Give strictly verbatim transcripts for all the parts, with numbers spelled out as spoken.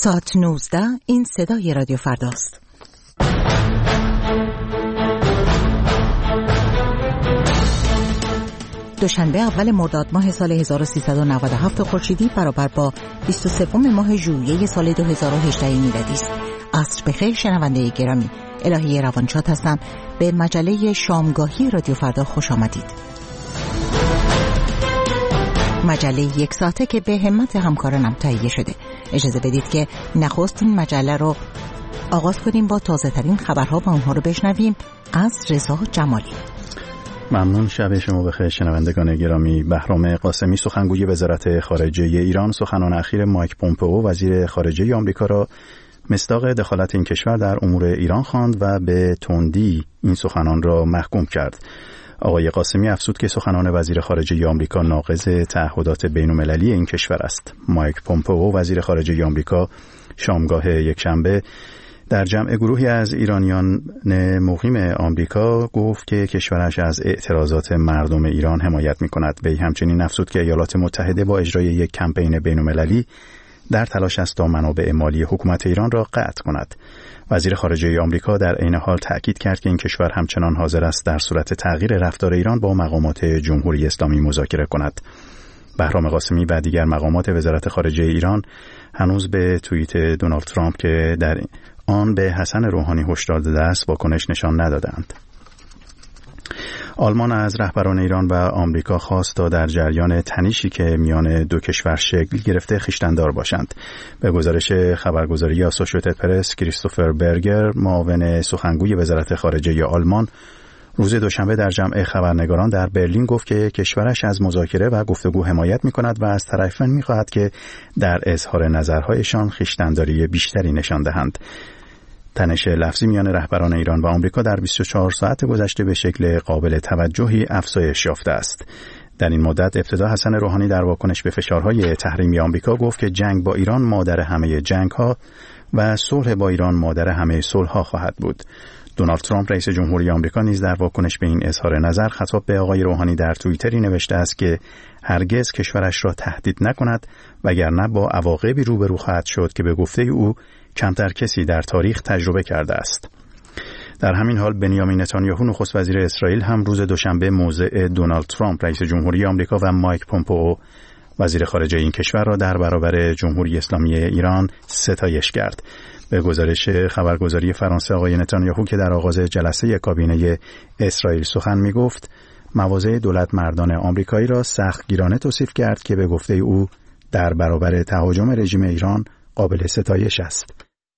ساعت نوزده این صدای رادیو فرداست. دوشنبه اول مرداد ماه سال هزار و سیصد و نود و هفت خورشیدی برابر با بیست و سوم ماه ژوئیه سال دو هزار و هجده میلادی است. عصر بخیر شنونده گرامی، الهی روانشاد هستم. به مجله شامگاهی رادیو فردا خوش آمدید. مجله یک ساعته که به همت همکارانم تهیه شده. اجازه بدید که نخست این مجله رو آغاز کنیم با تازه ترین خبرها و اونها رو بشنویم از رضا جمالی. ممنون. شب شما بخیر شنوندگان گرامی. بهرام قاسمی سخنگوی وزارت خارجه ایران سخنان اخیر مایک پومپئو وزیر خارجه آمریکا را مصداق دخالت این کشور در امور ایران خواند و به تندی این سخنان را محکوم کرد. آقای قاسمی افزود که سخنان وزیر خارجه آمریکا ناقض تعهدات بین‌المللی این کشور است. مایک پومپئو وزیر خارجه آمریکا شامگاه یکشنبه در جمع گروهی از ایرانیان مقیم آمریکا گفت که کشورش از اعتراضات مردم ایران حمایت می‌کند. وی همچنین افزود که ایالات متحده با اجرای یک کمپین بین‌المللی در تلاش است تا منابع مالی حکومت ایران را قطع کند. وزیر خارجه آمریکا در عین حال تأکید کرد که این کشور همچنان حاضر است در صورت تغییر رفتار ایران با مقامات جمهوری اسلامی مذاکره کند. بهرام قاسمی و دیگر مقامات وزارت خارجه ایران هنوز به توییت دونالد ترامپ که در آن به حسن روحانی هشدار داده است واکنش نشان ندادند. آلمان از رهبران ایران و آمریکا خواست تا در جریان تنشی که میان دو کشور شکل گرفته خویشتن‌دار باشند. به گزارش خبرگزاری آسوشییتد پرس، کریستوفر برگر معاون سخنگوی وزارت خارجه آلمان روز دوشنبه در جمع خبرنگاران در برلین گفت که کشورش از مذاکره و گفتگو حمایت می‌کند و از طرفین می‌خواهد که در اظهار نظرهایشان خویشتن‌داری بیشتری نشان دهند. تنش لفظی میان رهبران ایران و آمریکا در بیست و چهار ساعت گذشته به شکل قابل توجهی افزایش یافته است. در این مدت ابتدا حسن روحانی در واکنش به فشارهای تحریمی آمریکا گفت که جنگ با ایران مادر همه جنگ‌ها و صلح با ایران مادر همه صلح‌ها خواهد بود. دونالد ترامپ رئیس جمهوری آمریکا نیز در واکنش به این اظهار نظر خطاب به آقای روحانی در توییتری نوشته است که هرگز کشورش را تهدید نکند وگرنه با عواقبی روبرو خواهد شد که به گفته او کمتر کسی در تاریخ تجربه کرده است. در همین حال بنیامین نتانیاهو نخست وزیر اسرائیل هم روز دوشنبه موضع دونالد ترامپ رئیس جمهوری آمریکا و مایک پومپئو وزیر خارجه این کشور را در برابر جمهوری اسلامی ایران ستایش کرد. به گزارش خبرگزاری فرانسه آقای نتانیاهو که در آغاز جلسه کابینه اسرائیل سخن می‌گفت مواضع دولت مردان آمریکایی را سختگیرانه توصیف کرد که به گفته او در برابر تهاجم رژیم ایران قابل ستایش است.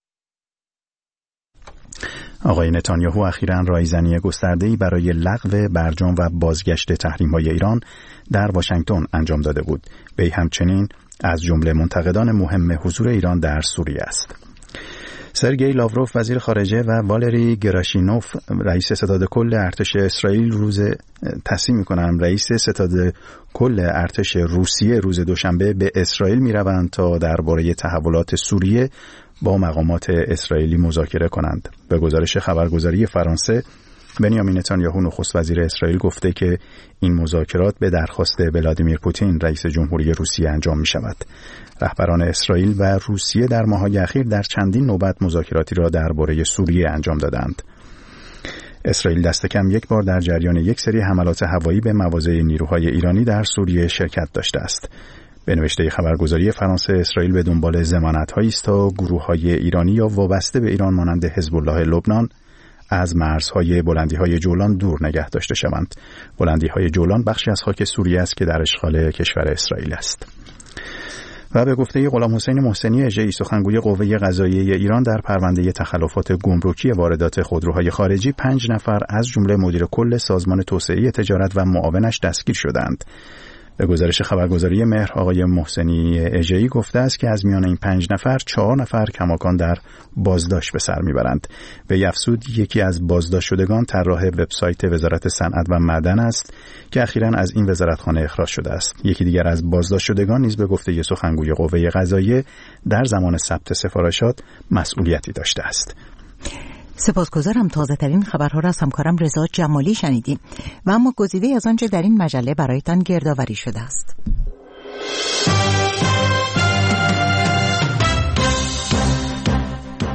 آقای نتانیاهو اخیراً رایزنی گسترده‌ای برای لغو برجام و بازگشت تحریم‌های ایران در واشنگتن انجام داده بود. وی همچنین از جمله منتقدان مهم حضور ایران در سوریه است. سرگئی لاوروف وزیر خارجه و والری گراشینوف رئیس ستاد کل ارتش اسرائیل روز تصمیم می‌کنند رئیس ستاد کل ارتش روسیه روز دوشنبه به اسرائیل می‌روند تا درباره تحولات سوریه با مقامات اسرائیلی مذاکره کنند. به گزارش خبرگزاری فرانسه بنیامین نتانیاهو نخست وزیر اسرائیل گفته که این مذاکرات به درخواست ولادیمیر پوتین رئیس جمهوری روسیه انجام می شود. رهبران اسرائیل و روسیه در ماه‌های اخیر در چندین نوبت مذاکراتی را درباره سوریه انجام دادند. اسرائیل دست کم یک بار در جریان یک سری حملات هوایی به مواضع نیروهای ایرانی در سوریه شرکت داشته است. به نوشته خبرگزاری فرانسه اسرائیل به دنبال ضمانت‌هایی است تا گروه‌های ایرانی یا وابسته به ایران مانند حزب الله لبنان از مرزهای بلندی‌های جولان دور نگه داشته شوند. بلندی‌های جولان بخشی از خاک سوریه است که در اشغال کشور اسرائیل است. و به گفته غلام حسین محسنی اژه‌ای سخنگوی قوه قضاییه ایران در پرونده تخلفات گمرکی واردات خودروهای خارجی پنج نفر از جمله مدیر کل سازمان توسعه تجارت و معاونش دستگیر شدند. به گزارش خبرگزاری مهر آقای محسنی اژه‌ای گفته است که از میان این پنج نفر چهار نفر کماکان در بازداشت به سر میبرند. به افزود یکی از بازداشت شدگان طراح وبسایت وزارت صنعت و معدن است که اخیراً از این وزارتخانه اخراج شده است. یکی دیگر از بازداشت شدگان نیز به گفته سخنگوی قوه قضاییه در زمان ثبت سفارشات مسئولیتی داشته است. سپاسگزارم. تازه ترین خبرها را از همکارم رضا جمالی شنیدیم و اما گزیده از آنچه در این مجله برایتان گردآوری شده است.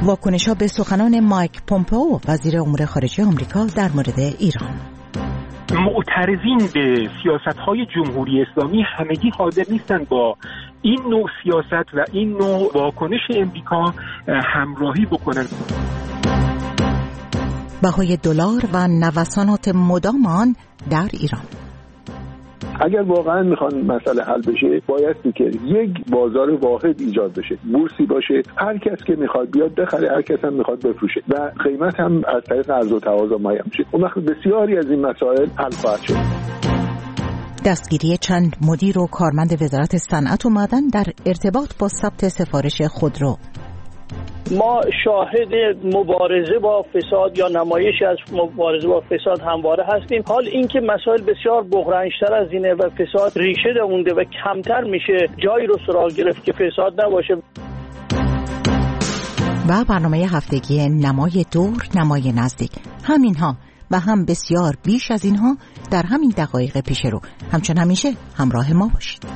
واکنش‌ها به سخنان مایک پومپئو وزیر امور خارجه آمریکا در مورد ایران. معترضین به سیاست‌های جمهوری اسلامی همگی حاضر نیستند با این نوع سیاست و این نوع واکنش امریکا همراهی بکنند. بهای دلار و نوسانات مدام آن در ایران. اگر واقعا میخوان مسئله حل بشه بایستی که یک بازار واحد ایجاد بشه، بورسی باشه، هر کس که میخواد بیاد بخره، هر کس هم میخواد بفروشه و قیمت هم از طریق عرض و تقاضا معین بشه. اون وقت بسیاری از این مسائل حل خواهد شد. دستگیری چند مدیر و کارمند وزارت صنعت و معدن در ارتباط با ثبت سفارش خودرو. ما شاهد مبارزه با فساد یا نمایشی از مبارزه با فساد همواره هستیم. حال اینکه مسائل بسیار بحران‌تر از اینه و فساد ریشه دونده و کمتر میشه جایی رو سراغ گرفت که فساد نباشه. و برنامه هفتگی نمای دور، نمای نزدیک، همینها و هم بسیار بیش از اینها در همین دقایق پیش رو. همچون همیشه همراه ما باشید.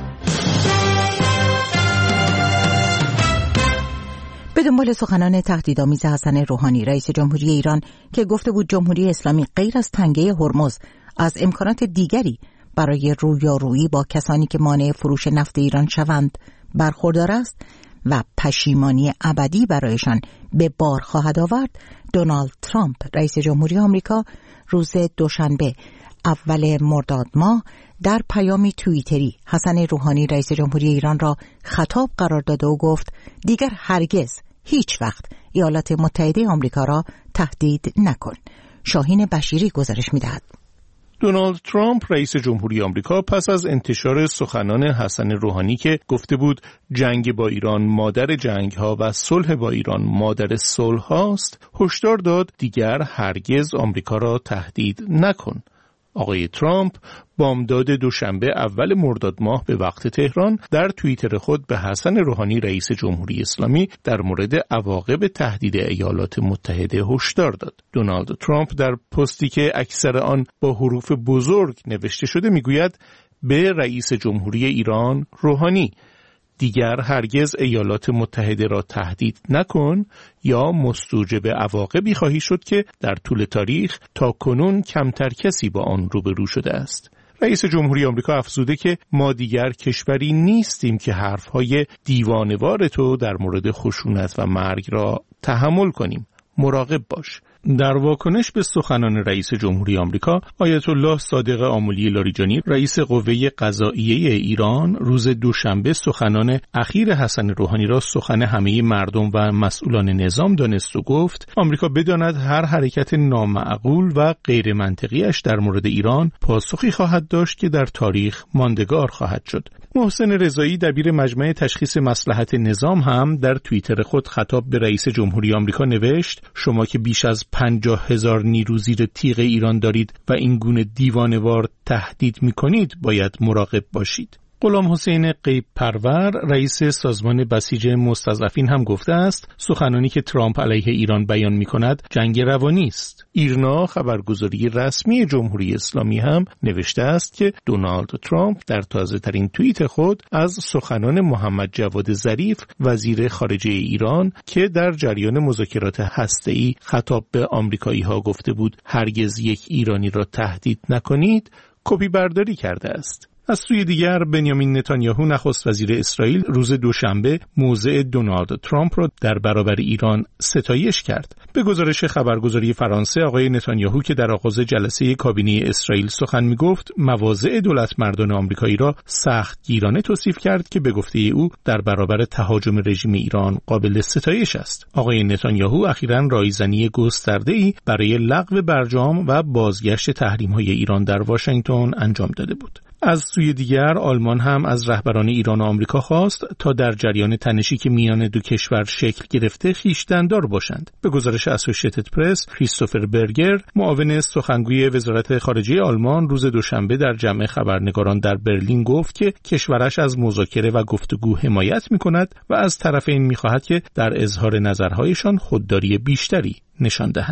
به دنبال سخنان تهدیدآمیز حسن روحانی رئیس جمهوری ایران که گفته بود جمهوری اسلامی غیر از تنگه هرمز از امکانات دیگری برای رویارویی با کسانی که مانع فروش نفت ایران شوند برخوردار است و پشیمانی ابدی برایشان به بار خواهد آورد، دونالد ترامپ رئیس جمهوری آمریکا روز دوشنبه اول مرداد ماه در پیامی توییتری حسن روحانی رئیس جمهوری ایران را خطاب قرار داده و گفت دیگر هرگز هیچ وقت ایالات متحده آمریکا را تهدید نکن. شاهین بشیری گزارش می‌دهد. دونالد ترامپ رئیس جمهوری آمریکا پس از انتشار سخنان حسن روحانی که گفته بود جنگ با ایران مادر جنگ‌ها و صلح با ایران مادر صلح‌هاست، هشدار داد دیگر هرگز آمریکا را تهدید نکن. آقای ترامپ بامداد دوشنبه اول مرداد ماه به وقت تهران در توییتر خود به حسن روحانی رئیس جمهوری اسلامی در مورد عواقب تهدید ایالات متحده هشدار داد. دونالد ترامپ در پستی که اکثر آن با حروف بزرگ نوشته شده میگوید به رئیس جمهوری ایران روحانی دیگر هرگز ایالات متحده را تهدید نکن یا مستوجب عواقبی خواهی شد که در طول تاریخ تا کنون کمتر کسی با آن روبرو شده است. رئیس جمهوری آمریکا افزوده که ما دیگر کشوری نیستیم که حرفهای دیوانه‌وار تو در مورد خشونت و مرگ را تحمل کنیم. مراقب باش. در واکنش به سخنان رئیس جمهوری آمریکا، آیت الله صادق آملی لاریجانی رئیس قوه قضائیه ایران روز دوشنبه سخنان اخیر حسن روحانی را سخن همه مردم و مسئولان نظام دانست و گفت آمریکا بداند هر حرکت نامعقول و غیر منطقیش در مورد ایران پاسخی خواهد داشت که در تاریخ ماندگار خواهد شد. محسن رضایی دبیر مجمع تشخیص مصلحت نظام هم در توییتر خود خطاب به رئیس جمهوری آمریکا نوشت شما که بیش از پنجاه هزار نیرو زیر تیغ ایران دارید و این گونه دیوانه‌وار تهدید می‌کنید باید مراقب باشید. غلام حسین غیب پرور رئیس سازمان بسیج مستضعفین هم گفته است سخنانی که ترامپ علیه ایران بیان می‌کند جنگ روانی است. ایرنا خبرگزاری رسمی جمهوری اسلامی هم نوشته است که دونالد ترامپ در تازه‌ترین توییت خود از سخنان محمد جواد ظریف وزیر خارجه ایران که در جریان مذاکرات هسته‌ای خطاب به آمریکایی‌ها گفته بود هرگز یک ایرانی را تهدید نکنید کپی برداری کرده است. از سوی دیگر بنیامین نتانیاهو نخست وزیر اسرائیل روز دوشنبه موضع دونالد ترامپ را در برابر ایران ستایش کرد. به گزارش خبرگزاری فرانسه آقای نتانیاهو که در آغاز جلسه کابینه اسرائیل سخن می‌گفت مواضع دولتمردان آمریکایی را سخت گیرانه توصیف کرد که به گفته او در برابر تهاجم رژیم ایران قابل ستایش است. آقای نتانیاهو اخیراً رایزنی گسترده‌ای برای لغو برجام و بازگشت تحریم‌های ایران در واشنگتن انجام داده بود. از سوی دیگر آلمان هم از رهبران ایران و آمریکا خواست تا در جریان تنشی که میان دو کشور شکل گرفته خویشتن‌دار باشند. به گزارش اسوسییتد پرس، کریستوفر برگر، معاون سخنگوی وزارت خارجه آلمان روز دوشنبه در جمع خبرنگاران در برلین گفت که کشورش از مذاکره و گفتگو حمایت می‌کند و از طرفین می‌خواهد که در اظهار نظرهایشان خودداری بیشتری نشان دهند.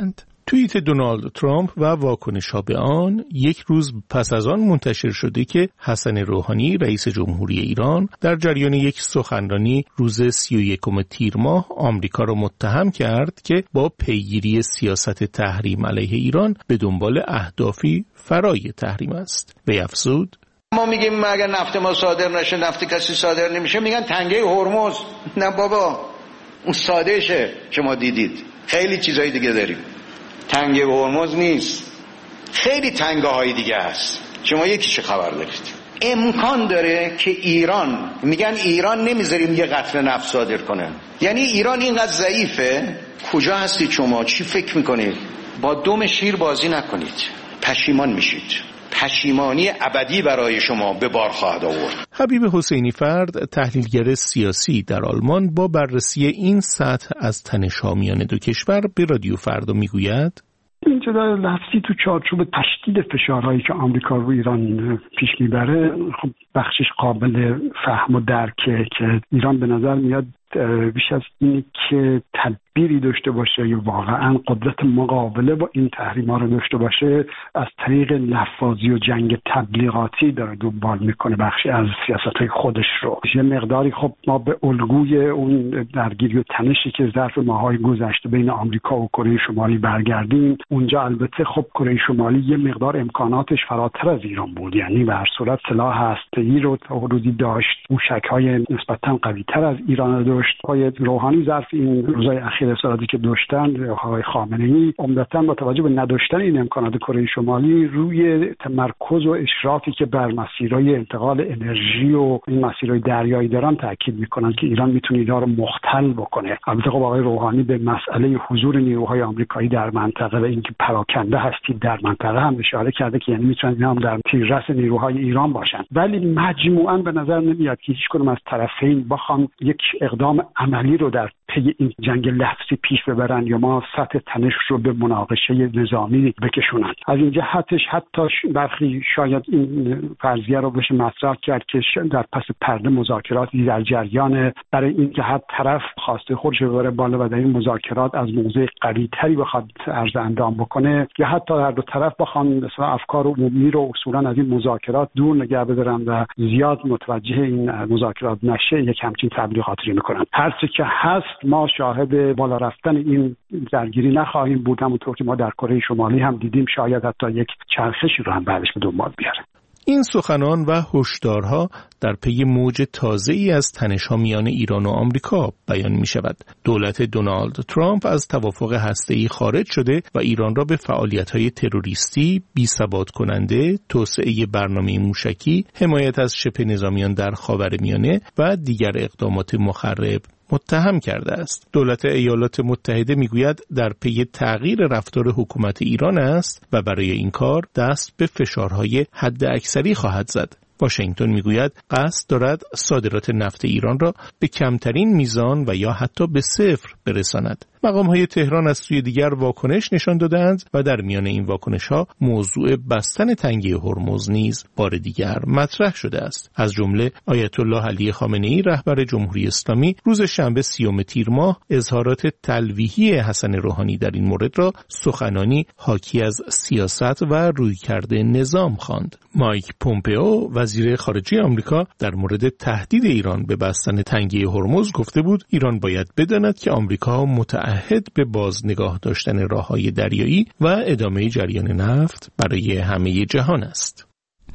توییت دونالد ترامپ و واکنش‌ها به آن یک روز پس از آن منتشر شده که حسن روحانی رئیس جمهوری ایران در جریان یک سخنرانی روز سی و یکم تیر ماه آمریکا را متهم کرد که با پیگیری سیاست تحریم علیه ایران به دنبال اهدافی فرای تحریم است. وی افزود: ما میگیم اگر نفت ما صادر نشه، نفت کسی صادر نمیشه، میگن تنگه هرمز. نه بابا، اون سادهشه که ما دیدید. خیلی چیزای دیگه داریم. تنگه هرمز نیست، خیلی تنگه های دیگه هست. شما یکیش خبر دارید. امکان داره که ایران، میگن ایران نمیذاریم یه قطره نفت صادر کنه. یعنی ایران اینقدر ضعیفه. کجا هستید شما؟ چی فکر میکنید؟ با دم شیر بازی نکنید، پشیمان میشید. پشیمانی ابدی برای شما به بار خواهد آورد. حبیب حسینی فرد، تحلیلگر سیاسی در آلمان، با بررسی این سطح از تنش‌ها میان دو کشور به رادیو فردا میگوید: این جدال لفظی تو چارچوب تشدید فشارهایی که آمریکا رو ایران پیش میبره، خب بخشش قابل فهم و درکه که ایران به نظر میاد بیش از اینی که تدبیری داشته باشه یا واقعا قدرت مقابله با این تحریم‌ها رو داشته باشه، از طریق لفاظی و جنگ تبلیغاتی داره دنبال میکنه بخشی از سیاست‌های خودش رو. یه مقداری خب ما به الگوی اون درگیری و تنشی که ظرف ماهای گذشته بین آمریکا و کره شمالی برگردیم، اونجا البته خب کره شمالی یه مقدار امکاناتش فراتر از ایران بود، یعنی به هر صورت سلاح هسته‌ای رو تا حدودی داشت، موشک‌های نسبتاً قوی‌تر از ایران داشت. آقای روحانی ظرف این روزهای اخیر اصلاحاتی که داشتن، آقای خامنه‌ای عمدتاً با توجه به نداشتن این امکانات کره شمالی روی تمرکز و اشرافی که بر مسیرهای انتقال انرژی و این مسیرهای دریایی دارن تاکید میکنن که ایران میتونه اینا رو مختل بکنه. البته خب آقای روحانی به مسئله حضور نیروهای آمریکایی در منطقه و اینکه پراکنده هستید در منطقه هم اشاره کرده که یعنی میتونن اینا هم در تیررس نیروهای ایران باشن. ولی مجموعاً به نظر نمیاد که هیچ کدوم از طرفین بخوان یک اقدام عملی رو در پی این جنگ لفظی پیش ببرن یا ما سطح تنش رو به مناقشه نظامی بکشونن. از این جهتش حتی برخی شاید این فرضیه رو بشه مطرح کرد که در پس پرده مذاکراتی در جریان برای این که هر طرف خواسته خودش رو ببره بالا و در این مذاکرات از موضع قوی‌تری بخواد عرض اندام بکنه، یا حتی هر دو طرف بخوان مثلا افکار عمومی رو اصولا از این مذاکرات دور نگه بدارن و زیاد متوجه این مذاکرات نشه، یک همچین تبلیغاتی میکنن. هر چه که هست ما شاهد بالا رفتن این درگیری نخواهیم بود، همونطور که ما در کره شمالی هم دیدیم، شاید حتی یک چرخشی رو هم بعدش به دنبال بیاره. این سخنان و هشدارها در پی موج تازه‌ای از تنش‌ها میان ایران و آمریکا بیان می‌شود. دولت دونالد ترامپ از توافق هسته‌ای خارج شده و ایران را به فعالیت‌های تروریستی، بی‌ثبات کننده، توسعه برنامه موشکی، حمایت از شبه نظامیان در خاورمیانه و دیگر اقدامات مخرب متهم کرده است. دولت ایالات متحده میگوید در پی تغییر رفتار حکومت ایران است و برای این کار دست به فشارهای حد اکثری خواهد زد. واشنگتن میگوید قصد دارد صادرات نفت ایران را به کمترین میزان و یا حتی به صفر برساند. مقام‌های تهران از سوی دیگر واکنش نشان دادند و در میان این واکنش‌ها موضوع بستن تنگه هرمز نیز بار دیگر مطرح شده است. از جمله آیت الله علی خامنه‌ای رهبر جمهوری اسلامی روز شنبه سیوم تیر ماه اظهارات تلویحی حسن روحانی در این مورد را سخنانی حاکی از سیاست و رویکرد نظام خواند. مایک پومپئو وزیر خارجه آمریکا در مورد تهدید ایران به بستن تنگه هرمز گفته بود ایران باید بداند که آمریکا متعهد به بازنگاه داشتن راه‌های دریایی و ادامه جریان نفت برای همه جهان است.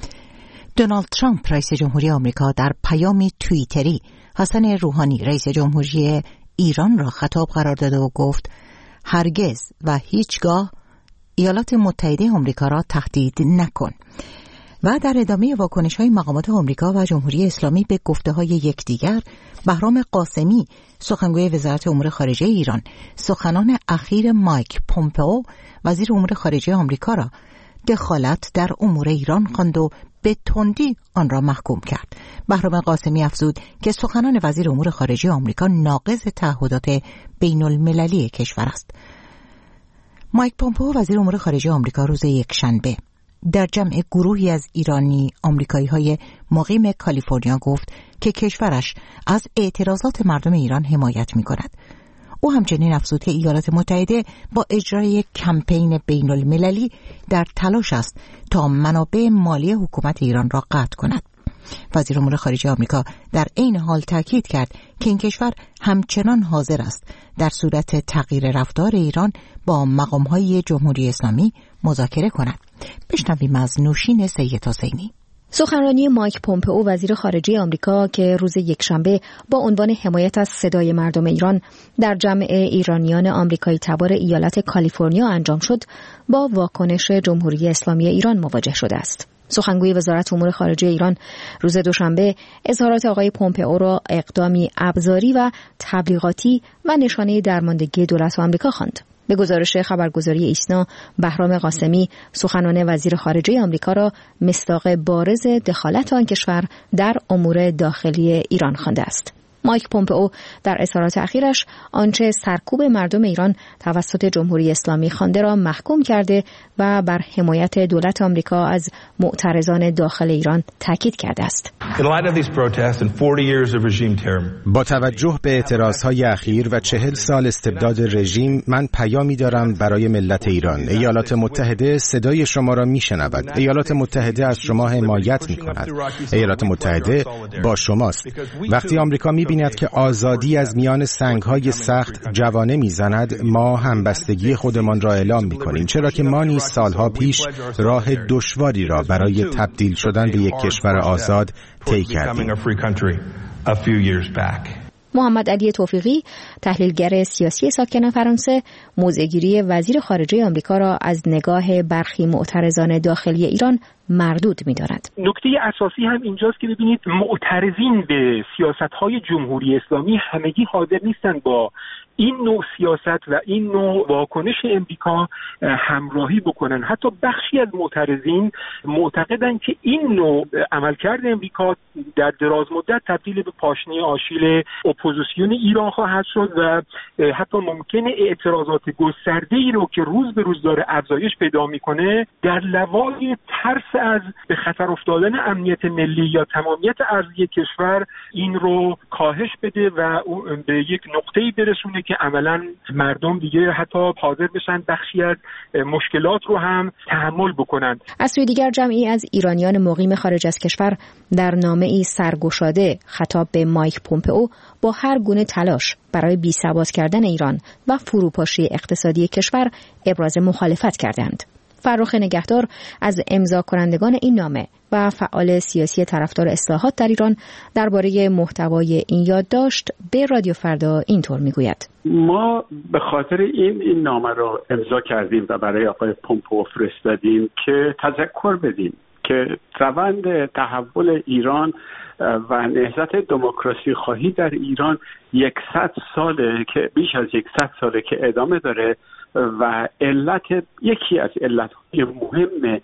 دونالد ترامپ رئیس جمهوری آمریکا در پیامی توییتری حسن روحانی رئیس جمهوری ایران را خطاب قرار داده و گفت هرگز و هیچگاه ایالات متحده آمریکا را تهدید نکن. و در ادامه واکنش‌های مقامات آمریکا و جمهوری اسلامی به گفته‌های یکدیگر، بهرام قاسمی سخنگوی وزارت امور خارجه ایران سخنان اخیر مایک پومپئو وزیر امور خارجه آمریکا را دخالت در امور ایران خواند و به تندی آن را محکوم کرد. بهرام قاسمی افزود که سخنان وزیر امور خارجه آمریکا ناقض تعهدات بین المللی کشور است. مایک پومپئو وزیر امور خارجه آمریکا روز یکشنبه در جمع گروهی از ایرانی آمریکایی های مقیم کالیفرنیا گفت که کشورش از اعتراضات مردم ایران حمایت می کند. او همچنین افزود که ایالات متحده با اجرای یک کمپین بین المللی در تلاش است تا منابع مالی حکومت ایران را قطع کند. وزیر امور خارجه آمریکا در عین حال تاکید کرد که این کشور همچنان حاضر است در صورت تغییر رفتار ایران با مقام‌های جمهوری اسلامی مذاکره کند. بشنویم از نوشین سید حسینی. سخنرانی مایک پومپئو وزیر خارجه آمریکا که روز یکشنبه با عنوان حمایت از صدای مردم ایران در جمع ایرانیان آمریکایی تبار ایالت کالیفرنیا انجام شد، با واکنش جمهوری اسلامی ایران مواجه شده است. سخنگوی وزارت امور خارجه ایران روز دوشنبه اظهارات آقای پومپئو را اقدامی ابزاری و تبلیغاتی و نشانه درماندگی دولت آمریکا خواند. به گزارش خبرگزاری ایسنا، بهرام قاسمی سخنان وزیر خارجه آمریکا را مصداق بارز دخالت آن کشور در امور داخلی ایران خوانده است. مایک پومپئو در اظهارات اخیرش آنچه سرکوب مردم ایران توسط جمهوری اسلامی خوانده را محکوم کرده و بر حمایت دولت آمریکا از معترضان داخل ایران تاکید کرده است. با توجه به اعتراضهای اخیر و چهل سال استبداد رژیم، من پیامی دارم برای ملت ایران. ایالات متحده صدای شما را میشنود. ایالات متحده از شما حمایت میکند. ایالات متحده با شماست. وقتی آمریکا میبیند که آزادی از میان سنگهای سخت جوانه میزند، ما همبستگی خودمان را اعلام میکنیم، چرا که ما نیز سالها پیش راه دشواری را برای تبدیل شدن به یک کشور آزاد طی کردیم. محمد علی توفیقی، تحلیلگر سیاسی ساکن فرانسه، موضع‌گیری وزیر خارجه آمریکا را از نگاه برخی معترضان داخلی ایران مردود می‌داند. نکته اساسی هم اینجاست که ببینید معترضین به سیاست‌های جمهوری اسلامی همگی حاضر نیستند با این نوع سیاست و این نوع واکنش امریکا همراهی بکنن. حتی بخشی از معترضین معتقدند که این نوع عملکرد امریکا در دراز مدت تبدیل به پاشنه آشیل اپوزیسیون ایران خواهد شد و حتی ممکنه اعتراضات گسترده‌ای رو که روز به روز داره افزایش پیدا میکنه در لوای ترس از به خطر افتادن امنیت ملی یا تمامیت ارضی کشور این رو کاهش بده و به یک نقطه‌ای برسونه که عملاً مردم دیگه حتی حاضر بشن بخشی از مشکلات رو هم تحمل بکنند. از سوی دیگر جمعی از ایرانیان مقیم خارج از کشور در نامه‌ای سرگشاده خطاب به مایک پومپئو با هر گونه تلاش برای بی‌ثبات کردن ایران و فروپاشی اقتصادی کشور ابراز مخالفت کردند. فرخ نگهدار از امضا کنندگان این نامه و فعال سیاسی طرفدار اصلاحات در ایران درباره محتوای این یادداشت به رادیو فردا اینطور میگوید: ما به خاطر این این نامه رو امضا کردیم و برای آقای پومپئو فرستادیم که تذکر بدیم که روند تحول ایران و نهضت دموکراسی خواهی در ایران یکصد ساله که بیش از یکصد ساله که ادامه داره و علت یکی از علتهای مهم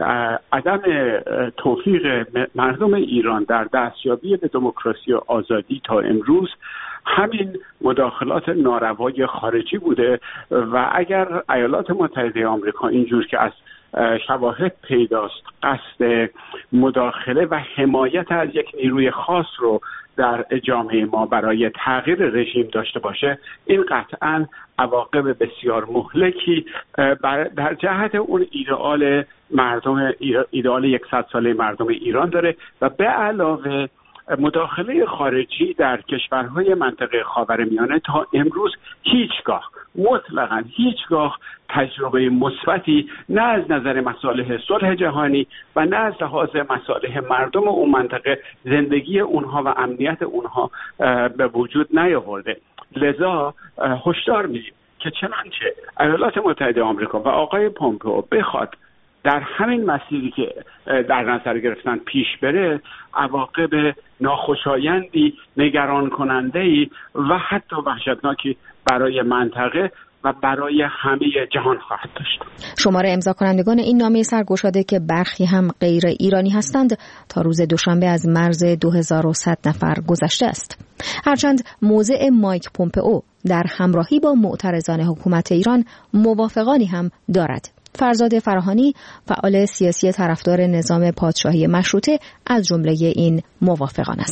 عدم توفیق مردم ایران در دستیابی به دموکراسی و آزادی تا امروز همین مداخلات ناروای خارجی بوده و اگر ایالات متحده آمریکا اینجور که از شواهد پیداست قصد مداخله و حمایت از یک نیروی خاص رو در جامعه ما برای تغییر رژیم داشته باشه، این قطعاً عواقب بسیار مهلکی در جهت اون ایدئال مردم ایدئال یکصد ساله مردم ایران داره و به علاوه مداخله خارجی در کشورهای منطقه خاورمیانه تا امروز هیچگاه مطلقاً هیچگاه تجربه مثبتی نه از نظر مصالح صلح جهانی و نه از لحاظ مصالح مردم اون منطقه زندگی اونها و امنیت اونها به وجود نیاورده. لذا هشدار میدیم که چنانچه ایالات متحده آمریکا و آقای پومپئو بخواد در همین مسیری که در نظر گرفتن پیش بره، عواقب ناخوشایندی، نگران کننده‌ای و حتی وحشتناکی برای منطقه و برای همه جهان خواهد داشت. شمار امضا کنندگان این نامه سرگشاده که برخی هم غیر ایرانی هستند تا روز دوشنبه از مرز دو هزار و صد نفر گذشته است. هرچند موضع مایک پومپئو در همراهی با معترضان حکومت ایران موافقانی هم دارد. فرزاد فراهانی، فعال سیاسی طرفدار نظام پادشاهی مشروطه، از جمله این موافقان است.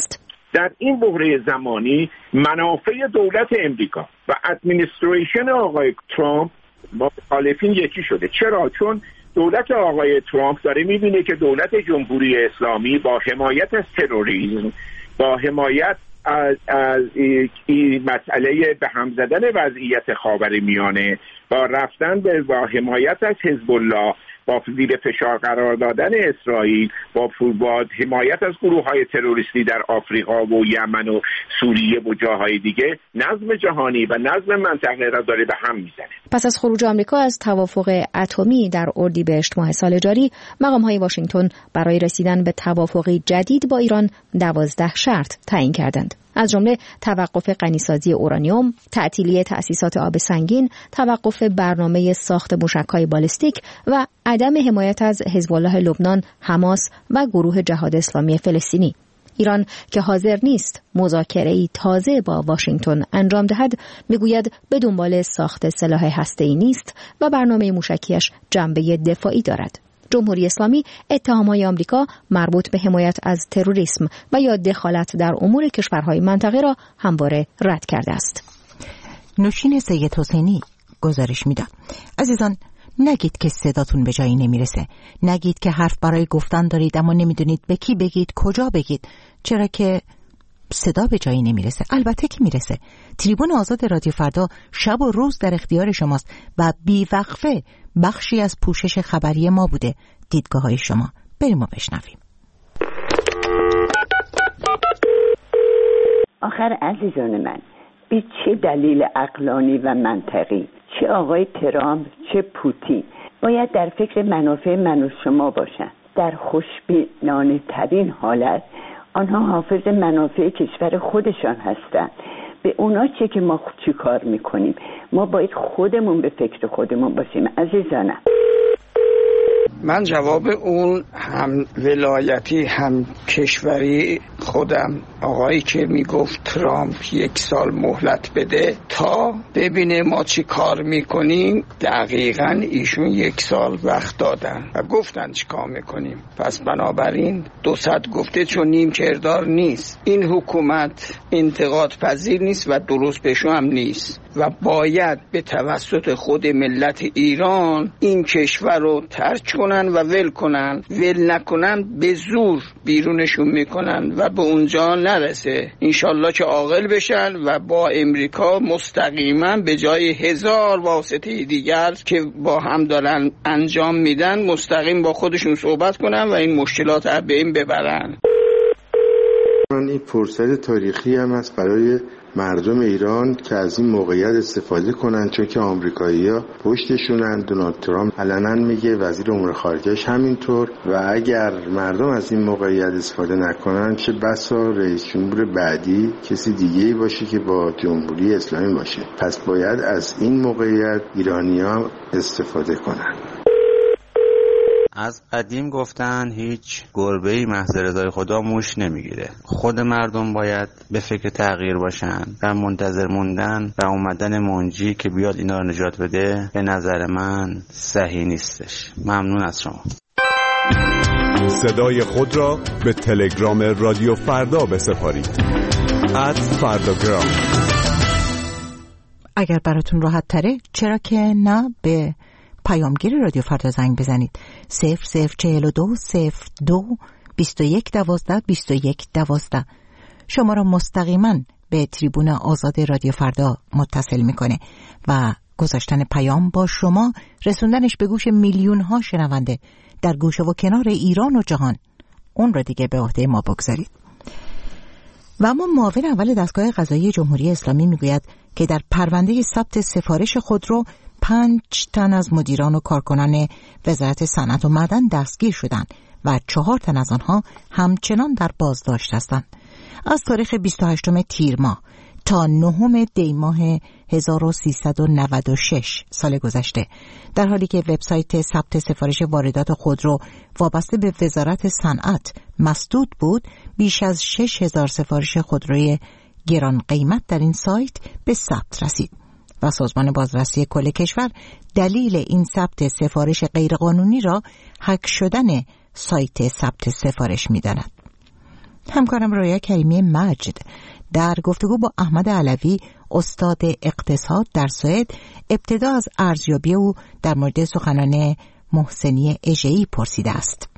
در این بحران زمانی منافع دولت امریکا و ادمنستریشن آقای ترامپ با مخالفین یکی شده. چرا؟ چون دولت آقای ترامپ داره میبینه که دولت جمهوری اسلامی با حمایت از تروریسم، با حمایت از, از این مسئله به هم زدن وضعیت خاورمیانه، با رفتن به با حمایت از حزب الله، با زیر فشار قرار دادن اسرائیل، با با حمایت از گروه‌های تروریستی در آفریقا و یمن و سوریه و جاهای دیگه، نظم جهانی و نظم منطقه را داره به هم میزنه. پس از خروج آمریکا از توافق اتمی در اردیبهشت ماه سال جاری، مقام‌های واشنگتن برای رسیدن به توافقی جدید با ایران دوازده شرط تعیین کردند. از جمله توقف غنیسازی اورانیوم، تعطیلی تأسیسات آب سنگین، توقف برنامه ساخت موشک‌های بالستیک و عدم حمایت از حزب الله لبنان، حماس و گروه جهاد اسلامی فلسطینی. ایران که حاضر نیست مذاکره‌ای تازه با واشنگتن انجام دهد، میگوید به دنبال ساخت سلاح هسته‌ای نیست و برنامه موشکیش جنبه دفاعی دارد. جمهوری اسلامی اتهام‌های آمریکا مربوط به حمایت از تروریسم و یا دخالت در امور کشورهای منطقه را همواره رد کرده است. نوشین سید حسینی گزارش می‌داد: عزیزان، نگید که صداتون به جایی نمیرسه، نگید که حرف برای گفتن دارید اما نمیدونید به کی بگید، کجا بگید، چرا که صدا به جایی نمیرسه. البته که میرسه. تریبون آزاد رادیو فردا شب و روز در اختیار شماست و بیوقفه بخشی از پوشش خبری ما بوده. دیدگاه های شما بریم و بشنویم. آخر عزیزان من، بی چه دلیل عقلانی و منطقی، چه آقای ترامپ چه پوتین، باید در فکر منافع من و شما باشن. در خوشبینانه ترین حالت آنها حافظ منافع کشور خودشان هستند. به اونا چه که ما چی کار میکنیم؟ ما باید خودمون به فکر خودمون باشیم عزیزانم. من جواب اون هم ولایتی هم کشوری خودم، آقایی که میگفت ترامپ یک سال مهلت بده تا ببینه ما چی کار میکنیم، دقیقاً ایشون یک سال وقت دادن و گفتن چی کار میکنیم. پس بنابراین دو صد گفته چون نیم کردار نیست. این حکومت انتقاد پذیر نیست و درست بهشون هم نیست و باید به توسط خود ملت ایران این کشور رو ترک کنن و ول کنن. ول نکنن به زور بیرونشون میکنن و به اونجا نرسه. انشالله که عاقل بشن و با امریکا مستقیما به جای هزار واسطه دیگر که با هم دارن انجام میدن، مستقیم با خودشون صحبت کنن و این مشکلات رو به این ببرن. این فرصت تاریخی هم است برای مردم ایران که از این موقعیت استفاده کنن، چون که آمریکایی‌ها پشتشونن. دونالد ترامپ علنا میگه، وزیر امور خارجه‌اش همینطور، و اگر مردم از این موقعیت استفاده نکنن چه بسا رئیس جمهور بعدی کسی دیگه‌ای باشه که با جمهوری اسلامی باشه. پس باید از این موقعیت ایرانی‌ها استفاده کنن. از قدیم گفتن هیچ گربه‌ای محض رضای خدا موش نمیگیره. خود مردم باید به فکر تغییر باشن و منتظر موندن و اومدن منجی که بیاد اینا رو نجات بده به نظر من صحیح نیستش. ممنون از شما. صدای خود را به تلگرام رادیو فردا بسپارید. ات فرداگرام. اگر براتون راحت تره چرا که نه به پیامگیر رادیو فردا زنگ بزنید. صفر صفر چهل و دو صفر دو بیست و یک دوازده بیست و یک دوازده شما را مستقیما به تریبون آزاد رادیو فردا متصل میکنه و گذاشتن پیام با شما رسوندنش به گوش میلیون ها شنونده در گوشه و کنار ایران و جهان، اون را دیگه به عهده ما بگذارید. و اما معاون اول دستگاه قضایی جمهوری اسلامی میگوید که در پرونده ثبت سفارش خودرو پنج تن از مدیران و کارکنان وزارت صنعت و معدن دستگیر شدند و چهار تن از آنها همچنان در بازداشت هستند. از تاریخ بیست و هشتم تیر ماه تا نهم دی ماه هزار و سیصد و نود و شش سال گذشته، در حالی که وبسایت ثبت سفارش واردات خودرو وابسته به وزارت صنعت مسدود بود، بیش از شش هزار سفارش خودروی گران قیمت در این سایت به ثبت رسید و سازمان بازرسی کل کشور دلیل این ثبت سفارش غیرقانونی را هک شدن سایت ثبت سفارش می‌داند. همکارم رویا کریمی مجد در گفتگو با احمد علوی استاد اقتصاد در سوئد ابتدا از ارزیابی او در مورد سخنان محسنی اژه‌ای پرسیده است.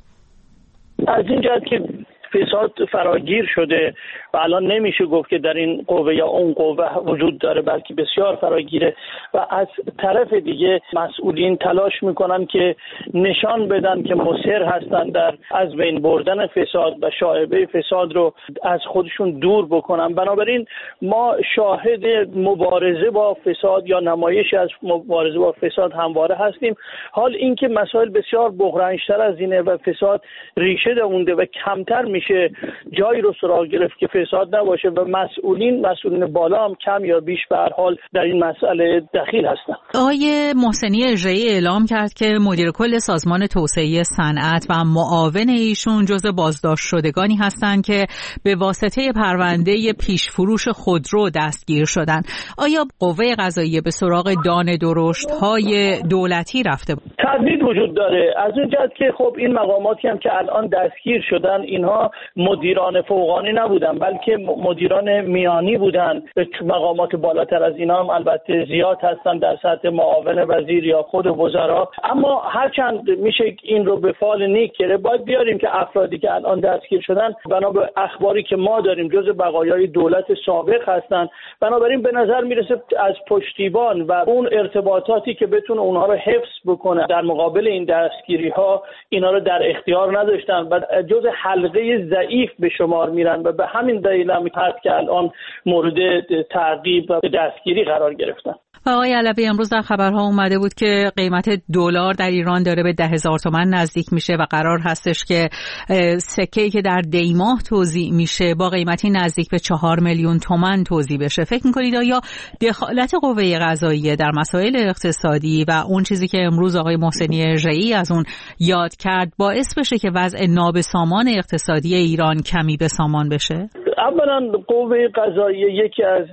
از این جهت که فساد فراگیر شده و الان نمیشه گفت که در این قوه یا اون قوه وجود داره، بلکه بسیار فراگیره و از طرف دیگه مسئولین تلاش میکنن که نشان بدن که مصر هستن در از بین بردن فساد و شایبه فساد رو از خودشون دور بکنن. بنابراین ما شاهد مبارزه با فساد یا نمایشی از مبارزه با فساد همواره هستیم. حال اینکه مسائل بسیار بحران‌تر از اینه و فساد ریشه دوونده و کمتر میشه جایی رو سراغ گرفت که فساد نباشه و مسئولین مسئولین بالا هم کم یا بیش به هر حال در این مسئله دخیل هستن. آقای محسنی اژه‌ای اعلام کرد که مدیر کل سازمان توسعه صنعت و معاون ایشون جزء بازداشت شدگانی هستند که به واسطه پرونده پیشفروش خودرو دستگیر شدن. آیا قوه قضاییه به سراغ دانه درشت‌های دولتی رفته بود؟ تردید وجود داره از اون جهت که خب این مقاماتی هم که الان دستگیر شدن اینها مدیران فوقانی نبودن بلکه مدیران میانی بودن. مقامات بالاتر از اینا هم البته زیاد هستن در سطح معاون وزیر یا خود وزرا، اما هرچند میشه این رو به فال نیک گرفت باید بیاریم که افرادی که الان دستگیر شدن بنا به اخباری که ما داریم جزء بقایای دولت سابق هستن. بنابراین به نظر میرسه از پشتیبان و اون ارتباطاتی که بتونه اونها رو حفظ بکنه در مقابل این دستگیری ها اینا رو در اختیار نداشتن و جزء حلقه ضعیف به شمار میرن و به همین دلیل هم هست که الان مورد تعقیب و دستگیری قرار گرفتن. آقای علوی امروز در خبرها اومده بود که قیمت دلار در ایران داره به ده هزار تومان نزدیک میشه و قرار هستش که سکه‌ای که در دیماه توزیع میشه با قیمتی نزدیک به چهار میلیون تومان توزیع بشه. فکر میکنید آیا دخالت قوه قضاییه در مسائل اقتصادی و اون چیزی که امروز آقای محسنی اژه‌ای از اون یاد کرد باعث بشه که وضع نابسامان اقتصادی ایران کمی به سامان بشه؟ اولا قوه قضاییه یکی از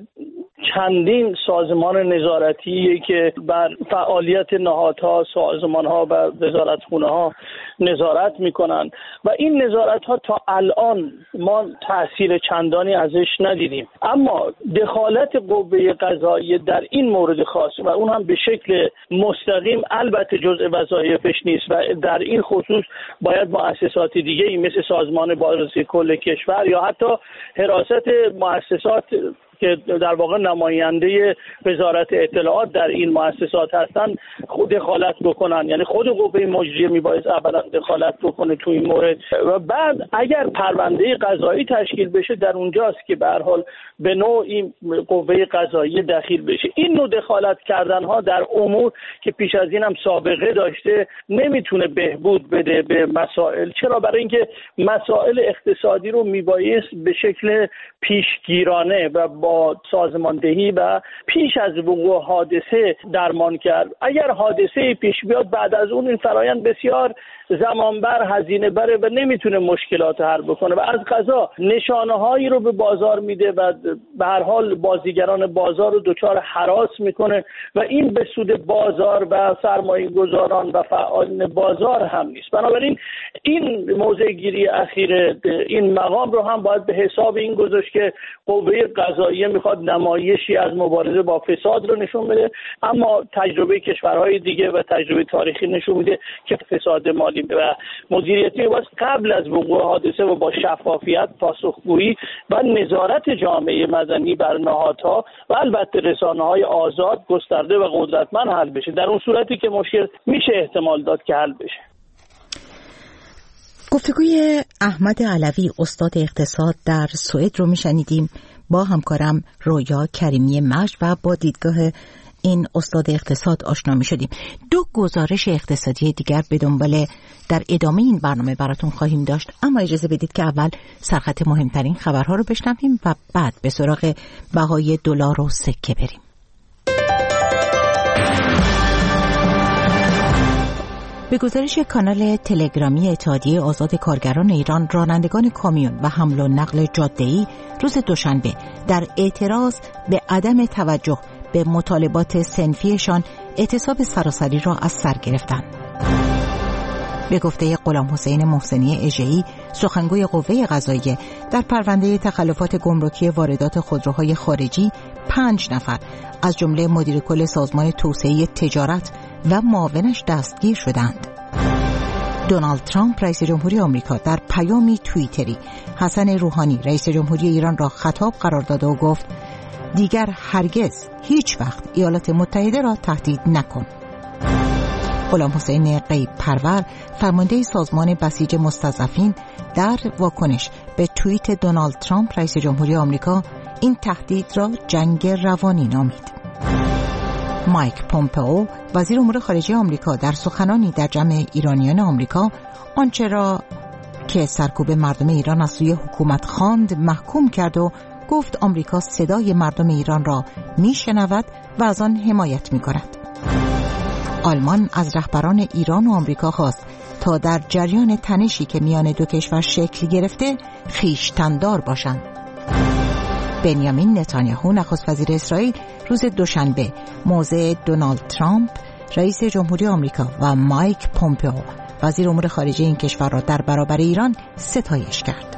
چندین سازمان نظارتی که بر فعالیت نهادها، سازمانها و وزارتخونه‌ها نظارت میکنن و این نظارت‌ها تا الان ما تأثیر چندانی ازش ندیدیم. اما دخالت قوه قضاییه در این مورد خاص و اون هم به شکل مستقیم البته جزء وظایفش نیست و در این خصوص باید مؤسسات دیگه‌ای مثل سازمان بازرسی کل کشور یا حتی حراست مؤسسات که در واقع نماینده وزارت اطلاعات در این مؤسسات هستن خود دخالت بکنن. یعنی خود قوه مجریه میباید اولا دخالت بکنه تو این مورد و بعد اگر پرونده قضایی تشکیل بشه در اونجاست که به هر حال به نوعی قوه قضایی دخیل بشه. این نوع دخالت کردن ها در امور که پیش از این هم سابقه داشته نمیتونه بهبود بده به مسائل. چرا؟ برای اینکه مسائل اقتصادی رو میبایست به شکل پیشگیرانه و با سازماندهی و پیش از وقوع حادثه درمان کرد. اگر حادثه پیش بیاد بعد از اون این فرایند بسیار زمانبر، هزینه بره و نمیتونه مشکلات حل بکنه و از قضا نشانه هایی رو به بازار میده و به هر حال بازیگران بازار رو دچار هراس میکنه و این به سود بازار و سرمایه گذاران و فعالین بازار هم نیست. بنابراین این موضع گیری اخیر این مقام رو هم باید به حساب این گذاشت که قوه قضاییه میخواد نمایشی از مبارزه با فساد رو نشون بده، اما تجربه کشورهای دیگه و تجربه تاریخی نشون میده که فساد مالی و مدیریتی باید قبل از وقوع حادثه و با شفافیت، پاسخگویی و نظارت جامعه مدنی بر نهادها و البته رسانه‌های آزاد، گسترده و قدرتمند حل بشه. در اون صورتی که مشکل میشه احتمال داد که حل بشه. گفتگوی احمد علوی استاد اقتصاد در سوئد رو میشنیدیم با همکارم رویا کریمی مجد و با دیدگاه این استاد اقتصاد آشنا می شدیم. دو گزارش اقتصادی دیگر به دنبال در ادامه این برنامه براتون خواهیم داشت، اما اجازه بدید که اول سرخط مهمترین خبرها رو بشنویم و بعد به سراغ بهای دلار و سکه بریم. به گزارش کانال تلگرامی اتحادیه آزاد کارگران ایران، رانندگان کامیون و حمل و نقل جاده‌ای روز دوشنبه در اعتراض به عدم توجه به مطالبات صنفیشان اعتصاب سراسری را از سر گرفتند. به گفته غلام حسین محسنی اژه‌ای، سخنگوی قوه قضاییه در پرونده تخلفات گمرکی واردات خودروهای خارجی پنج نفر از جمله مدیر کل سازمان توسعه تجارت و معاونش دستگیر شدند. دونالد ترامپ رئیس جمهوری آمریکا در پیامی توییتری حسن روحانی رئیس جمهوری ایران را خطاب قرار داده و گفت دیگر هرگز هیچ وقت ایالات متحده را تهدید نکن. غلام حسین غیب پرور فرمانده سازمان بسیج مستضعفین در واکنش به توییت دونالد ترامپ رئیس جمهوری آمریکا این تهدید را جنگ روانی نامید. مایک پومپئو وزیر امور خارجه آمریکا در سخنانی در جمع ایرانیان آمریکا آنچه را که سرکوب مردم ایران از سوی حکومت خواند محکوم کرد و گفت آمریکا صدای مردم ایران را میشنود و از آن حمایت میکند. آلمان از رهبران ایران و آمریکا خواست تا در جریان تنشی که میان دو کشور شکل گرفته خویشتن‌دار باشند. بنیامین نتانیاهو نخست وزیر اسرائیل روز دوشنبه موضع دونالد ترامپ رئیس جمهوری آمریکا و مایک پومپئو وزیر امور خارجه این کشور را در برابر ایران ستایش کرد.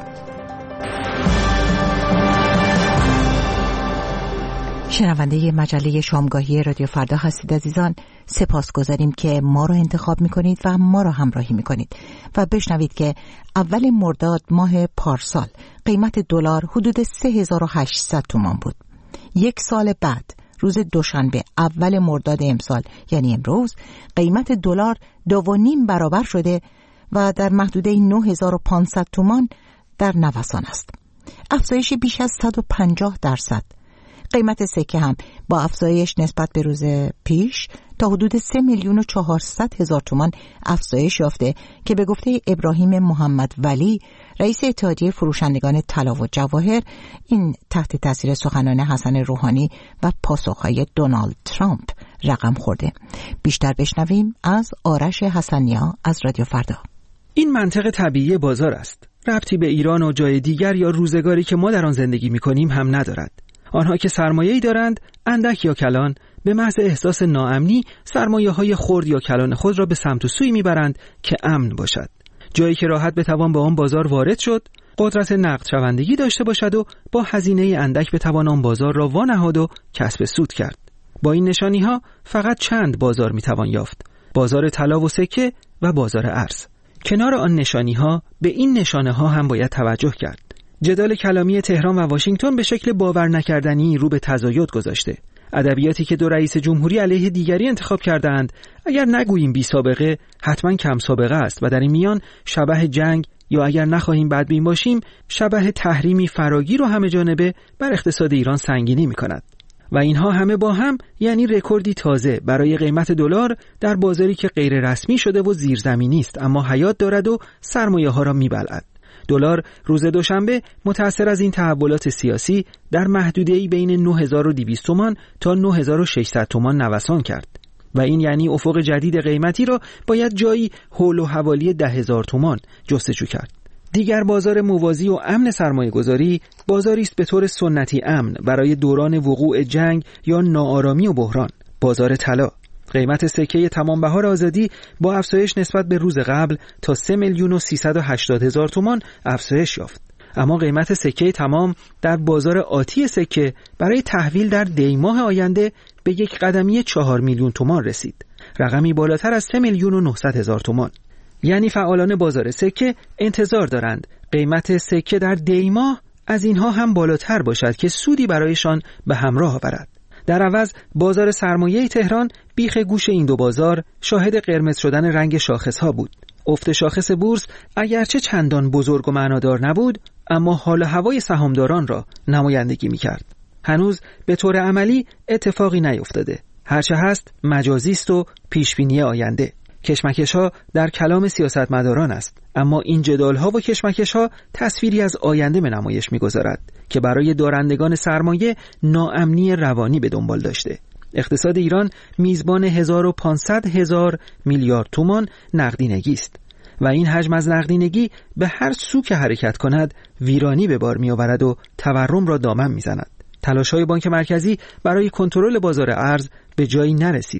شنونده مجله شامگاهی رادیو فردا هستید عزیزان. سپاسگزاریم که ما را انتخاب میکنید و ما را همراهی میکنید و بشنوید که اول مرداد ماه پارسال قیمت دلار حدود سه هزار و هشتصد تومان بود. یک سال بعد روز دوشنبه اول مرداد امسال یعنی امروز قیمت دلار دو و نیم برابر شده و در محدوده نه هزار و پانصد تومان در نوسان است. افزایش بیش از صد و پنجاه درصد. قیمت سکه هم با افزایش نسبت به روز پیش تا حدود سه میلیون و چهارصد هزار تومان افزایش یافته که به گفته ابراهیم محمد ولی رئیس اتحادیه فروشندگان طلا و جواهر این تحت تاثیر سخنان حسن روحانی و پاسخهای دونالد ترامپ رقم خورده. بیشتر بشنویم از آرش حسنیا از رادیو فردا. این منطق طبیعی بازار است. ربطی به ایران و جای دیگر یا روزگاری که ما در آن زندگی می‌کنیم هم ندارد. آنها که سرمایه‌ای دارند، اندک یا کلان، به محض احساس ناامنی سرمایه‌های خرد یا کلان خود را به سمت و سوی می‌برند که امن باشد. جایی که راحت بتوان به آن بازار وارد شد، قدرت نقد شوندگی داشته باشد و با هزینه اندک بتوان آن بازار را وانهاد و کسب سود کرد. با این نشانی‌ها فقط چند بازار می‌توان یافت: بازار طلا و سکه و بازار ارز. کنار آن نشانی‌ها به این نشانه‌ها هم باید توجه کرد. جدال کلامی تهران و واشنگتن به شکل باور نکردنی رو به تزاید گذاشته. ادبیاتی که دو رئیس جمهوری علیه دیگری انتخاب کردند، اگر نگوییم بی سابقه، حتما کم سابقه است و در این میان شبح جنگ یا اگر نخواهیم بدبین باشیم، شبح تحریمی فراگیر و همه جانبه بر اقتصاد ایران سنگینی می‌کند. و اینها همه با هم یعنی رکوردی تازه برای قیمت دلار در بازاری که غیر رسمی شده و زیرزمینی است اما حیات دارد و سرمایه‌ها را می‌بلعد. دلار روز دوشنبه متأثر از این تحولات سیاسی در محدوده‌ای بین نه هزار و دویست تومان تا نه هزار و ششصد تومان نوسان کرد و این یعنی افق جدید قیمتی را باید جایی حول و حوالی ده هزار تومان جستجو کرد. دیگر بازار موازی و امن سرمایه‌گذاری بازاری است به طور سنتی امن برای دوران وقوع جنگ یا ناآرامی و بحران. بازار طلا. قیمت سکه تمام بهار آزادی با افزایش نسبت به روز قبل تا سه میلیون و سیصد و هشتاد هزار تومان افزایش یافت. اما قیمت سکه تمام در بازار آتی سکه برای تحویل در دی ماه آینده به یک قدمی چهار میلیون تومان رسید. رقمی بالاتر از سه میلیون و نهصد هزار تومان. یعنی فعالان بازار سکه انتظار دارند قیمت سکه در دی ماه از اینها هم بالاتر باشد که سودی برایشان به همراه آورد. در عوض بازار سرمایه تهران بیخ گوش این دو بازار شاهد قرمز شدن رنگ شاخص‌ها بود. افت شاخص بورس اگرچه چندان بزرگ و معنادار نبود، اما حال هوای سهامداران را نمایندگی می‌کرد. هنوز به طور عملی اتفاقی نیفتاده. هرچه هست مجازی است و پیشبینی آینده. کشمکش‌ها در کلام سیاستمداران است، اما این جدال‌ها و کشمکش‌ها تصویری از آینده به نمایش می‌گذارد که برای دارندگان سرمایه ناامنی روانی به دنبال داشته. اقتصاد ایران میزبان هزار و پانصد هزار میلیارد تومان نقدینگی است و این حجم از نقدینگی به هر سو که حرکت کند ویرانی به بار می‌آورد و تورم را دامن می‌زند. تلاش‌های بانک مرکزی برای کنترل بازار ارز به جایی نرسیده.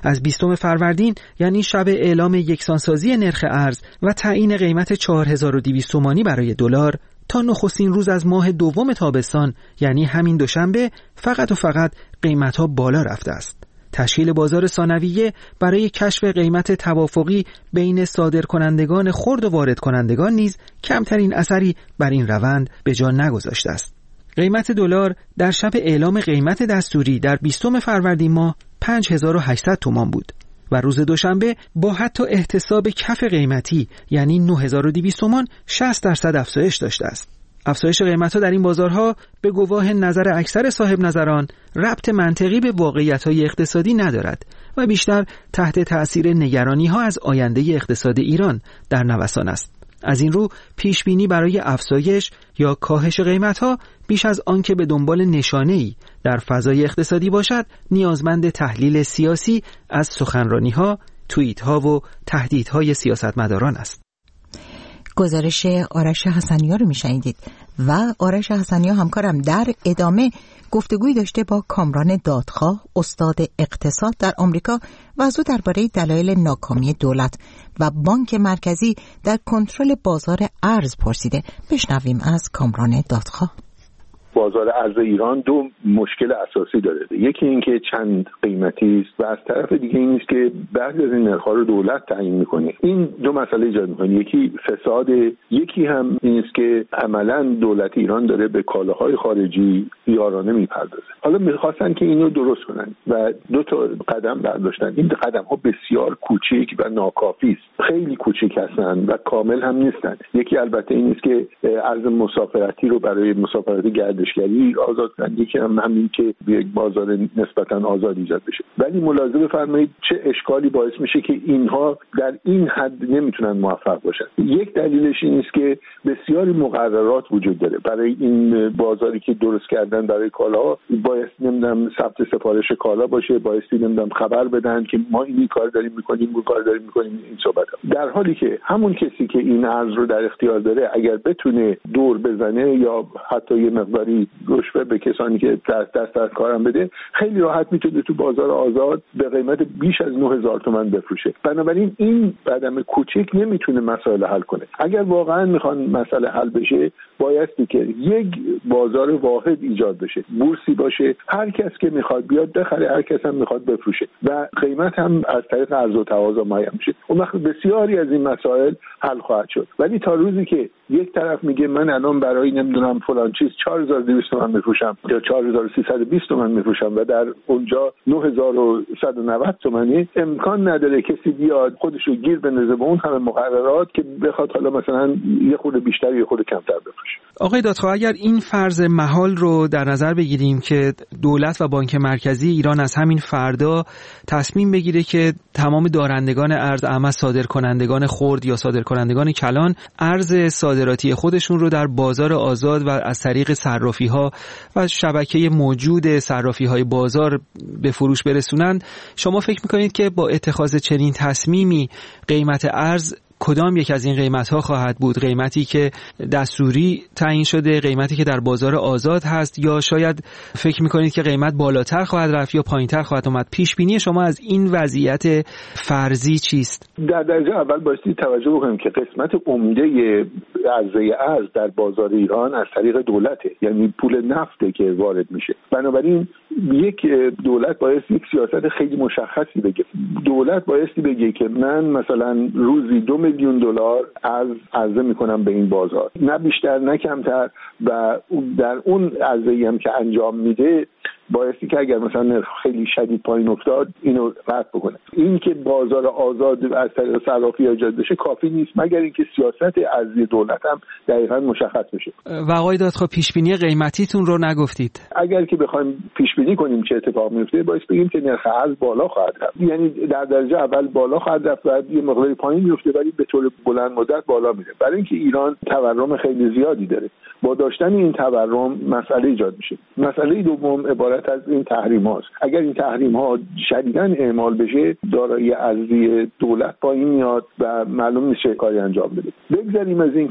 از بیستم فروردین یعنی شب اعلام یکسانسازی نرخ ارز و تعیین قیمت چهار هزار و دویست تومانی برای دلار تا نخستین روز از ماه دوم تابستان یعنی همین دوشنبه فقط و فقط قیمت‌ها بالا رفته است. تشکیل بازار ثانویه برای کشف قیمت توافقی بین صادرکنندگان خرد و واردکنندگان نیز کمترین اثری بر این روند به جا نگذاشته است. قیمت دلار در شب اعلام قیمت دستوری در بیستم فروردین ماه پنج هزار و هشتصد تومان بود و روز دوشنبه با حتی احتساب کف قیمتی یعنی نه هزار و دویست تومان شصت درصد افزایش داشته است. افزایش قیمت‌ها در این بازارها به گواه نظر اکثر صاحب نظران ربط منطقی به واقعیت‌های اقتصادی ندارد و بیشتر تحت تأثیر نگرانی‌ها از آینده اقتصاد ایران در نوسان است. از این رو پیشبینی برای افزایش یا کاهش قیمت‌ها بیش از آن که به دنبال نشانه‌ای در فضای اقتصادی باشد نیازمند تحلیل سیاسی از سخنرانی‌ها، توییت‌ها و تهدیدهای سیاستمداران است. گزارش آرش حسنی‌ها رو میشنیدید و آرش حسنی‌ها همکارم در ادامه گفتگوی داشته با کامران دادخواه استاد اقتصاد در آمریکا و از او درباره دلایل ناکامی دولت و بانک مرکزی در کنترل بازار ارز پرسیده. بشنویم از کامران دادخواه. بازار ارز ایران دو مشکل اساسی داره. یکی این که چند قیمتی است و از طرف دیگه این است که بعضی از این نرخ‌ها رو دولت تعیین می‌کنه. این دو مسئله ایجاد می‌کنه. یکی فساد، یکی هم این است که عملاً دولت ایران داره به کالاهای خارجی یارانه می‌پردازه. حالا می‌خواستن که اینو درست کنن و دو تا قدم برداشتن. این قدم‌ها بسیار کوچک و ناکافی است. خیلی کوچک هستن و کامل هم نیستن. یکی البته این است که ارز مسافرتی رو برای مسافرت گردشگری آزاد کنن، یکی هم همین که یک بازار نسبتاً آزاد ایجاد بشه. ولی ملاحظه بفرمایید چه اشکالی باعث میشه که اینها در این حد نمیتونن موفق باشن. یک دلیلش این است که بسیاری مقررات وجود داره برای این بازاری که درست کردن برای کالا. باید نمیدونم ثبت سفارش کالا باشه، باید نمیدونم خبر بدن که ما این کار داریم میکنیم، اون کار داریم میکنیم، این صحبت‌ها. در حالی که همون کسی که این ارز رو در اختیار داره اگر بتونه دور بزنه یا حتی یه مقداری رشوه به کسانی که دست دست از کارم بده، خیلی راحت میتونه تو بازار آزاد به قیمت بیش از نه هزار تومان بفروشه. بنابراین این قدم کوچک نمیتونه مسائل حل کنه. اگر واقعا میخوان مسئله حل بشه بایستی که یک بازار واحد ایجاد بشه، بورسی باشه، هر کس که میخواد بیاد بخره، هر کس هم میخواد بفروشه و قیمت هم از طریق عرض و تقاضا معین میشه. اون وقت بسیاری از این مسائل حل خواهد شد. ولی تا روزی که یک طرف میگه من الان برای نمیدونم فلان چیز چهار هزار و دویست تومان میفروشم یا چهار هزار و سیصد و بیست تومان میفروشم و در اونجا نه هزار و صد و نود تومانی، امکان نداره کسی بیاد خودش رو گیر بندازه به اون همه مقررات که بخواد حالا مثلا یه خورده بیشتر یه خورده کمتر بفروشه. آقای دادخواه، اگر این فرض محال رو در نظر بگیریم که دولت و بانک مرکزی ایران از همین فردا تصمیم بگیره که تمام دارندگان ارز، اما صادرکنندگان خرد یا صادرکنندگان کلان، ارز صادراتی خودشون رو در بازار آزاد و از طریق صرافی‌ها و شبکه موجود صرافی‌های بازار به فروش برسونند، شما فکر می‌کنید که با اتخاذ چنین تصمیمی قیمت ارز کدام یک از این قیمت‌ها خواهد بود؟ قیمتی که دستوری تعیین شده، قیمتی که در بازار آزاد هست، یا شاید فکر می‌کنید که قیمت بالاتر خواهد رفت یا پایین‌تر خواهد اومد؟ پیش بینی شما از این وضعیت فرضی چیست؟ در درجه اول بایستی توجه بکنیم که قسمت عمده عرضه ارز در بازار ایران از طریق دولته، یعنی پول نفته که وارد میشه. بنابراین یک دولت باید یک سیاست خیلی مشخصی بگه. دولت بایستی بگه که من مثلا روزی دو میلیون دلار ارز عرضه میکنم به این بازار، نه بیشتر نه کمتر، و در اون عرضه‌ای هم که انجام میده بایستی که اگر مثلا نرخ خیلی شدید پایین افتاد اینو رد بکنه. این که بازار آزاد از طریق صرافی ایجاد بشه کافی نیست، مگر اینکه سیاست ارزی دولت هم دقیقاً مشخص بشه. و آقای دادخواه، پیش بینی قیمتیتون رو نگفتید. اگر که بخوایم پیش بینی کنیم چه اتفاق میفته، باید بگیم که نرخ ارز بالا خواهد رفت. یعنی در درجه اول بالا خواهد رفت و یه مقدار پایین میفته، ولی به طور بلند مدت بالا میره. برای اینکه ایران تورم خیلی زیادی داره. با داشتن این تورم مسئله ایجاد میشه. مسئله دوم عبارت از این تحریم هاست. اگر این تحریم ها شدیداً اعمال بشه، دارایی ارزی دولت پایین میاد و معلوم نیست چه کاری انجام بده. بگذاریم از این که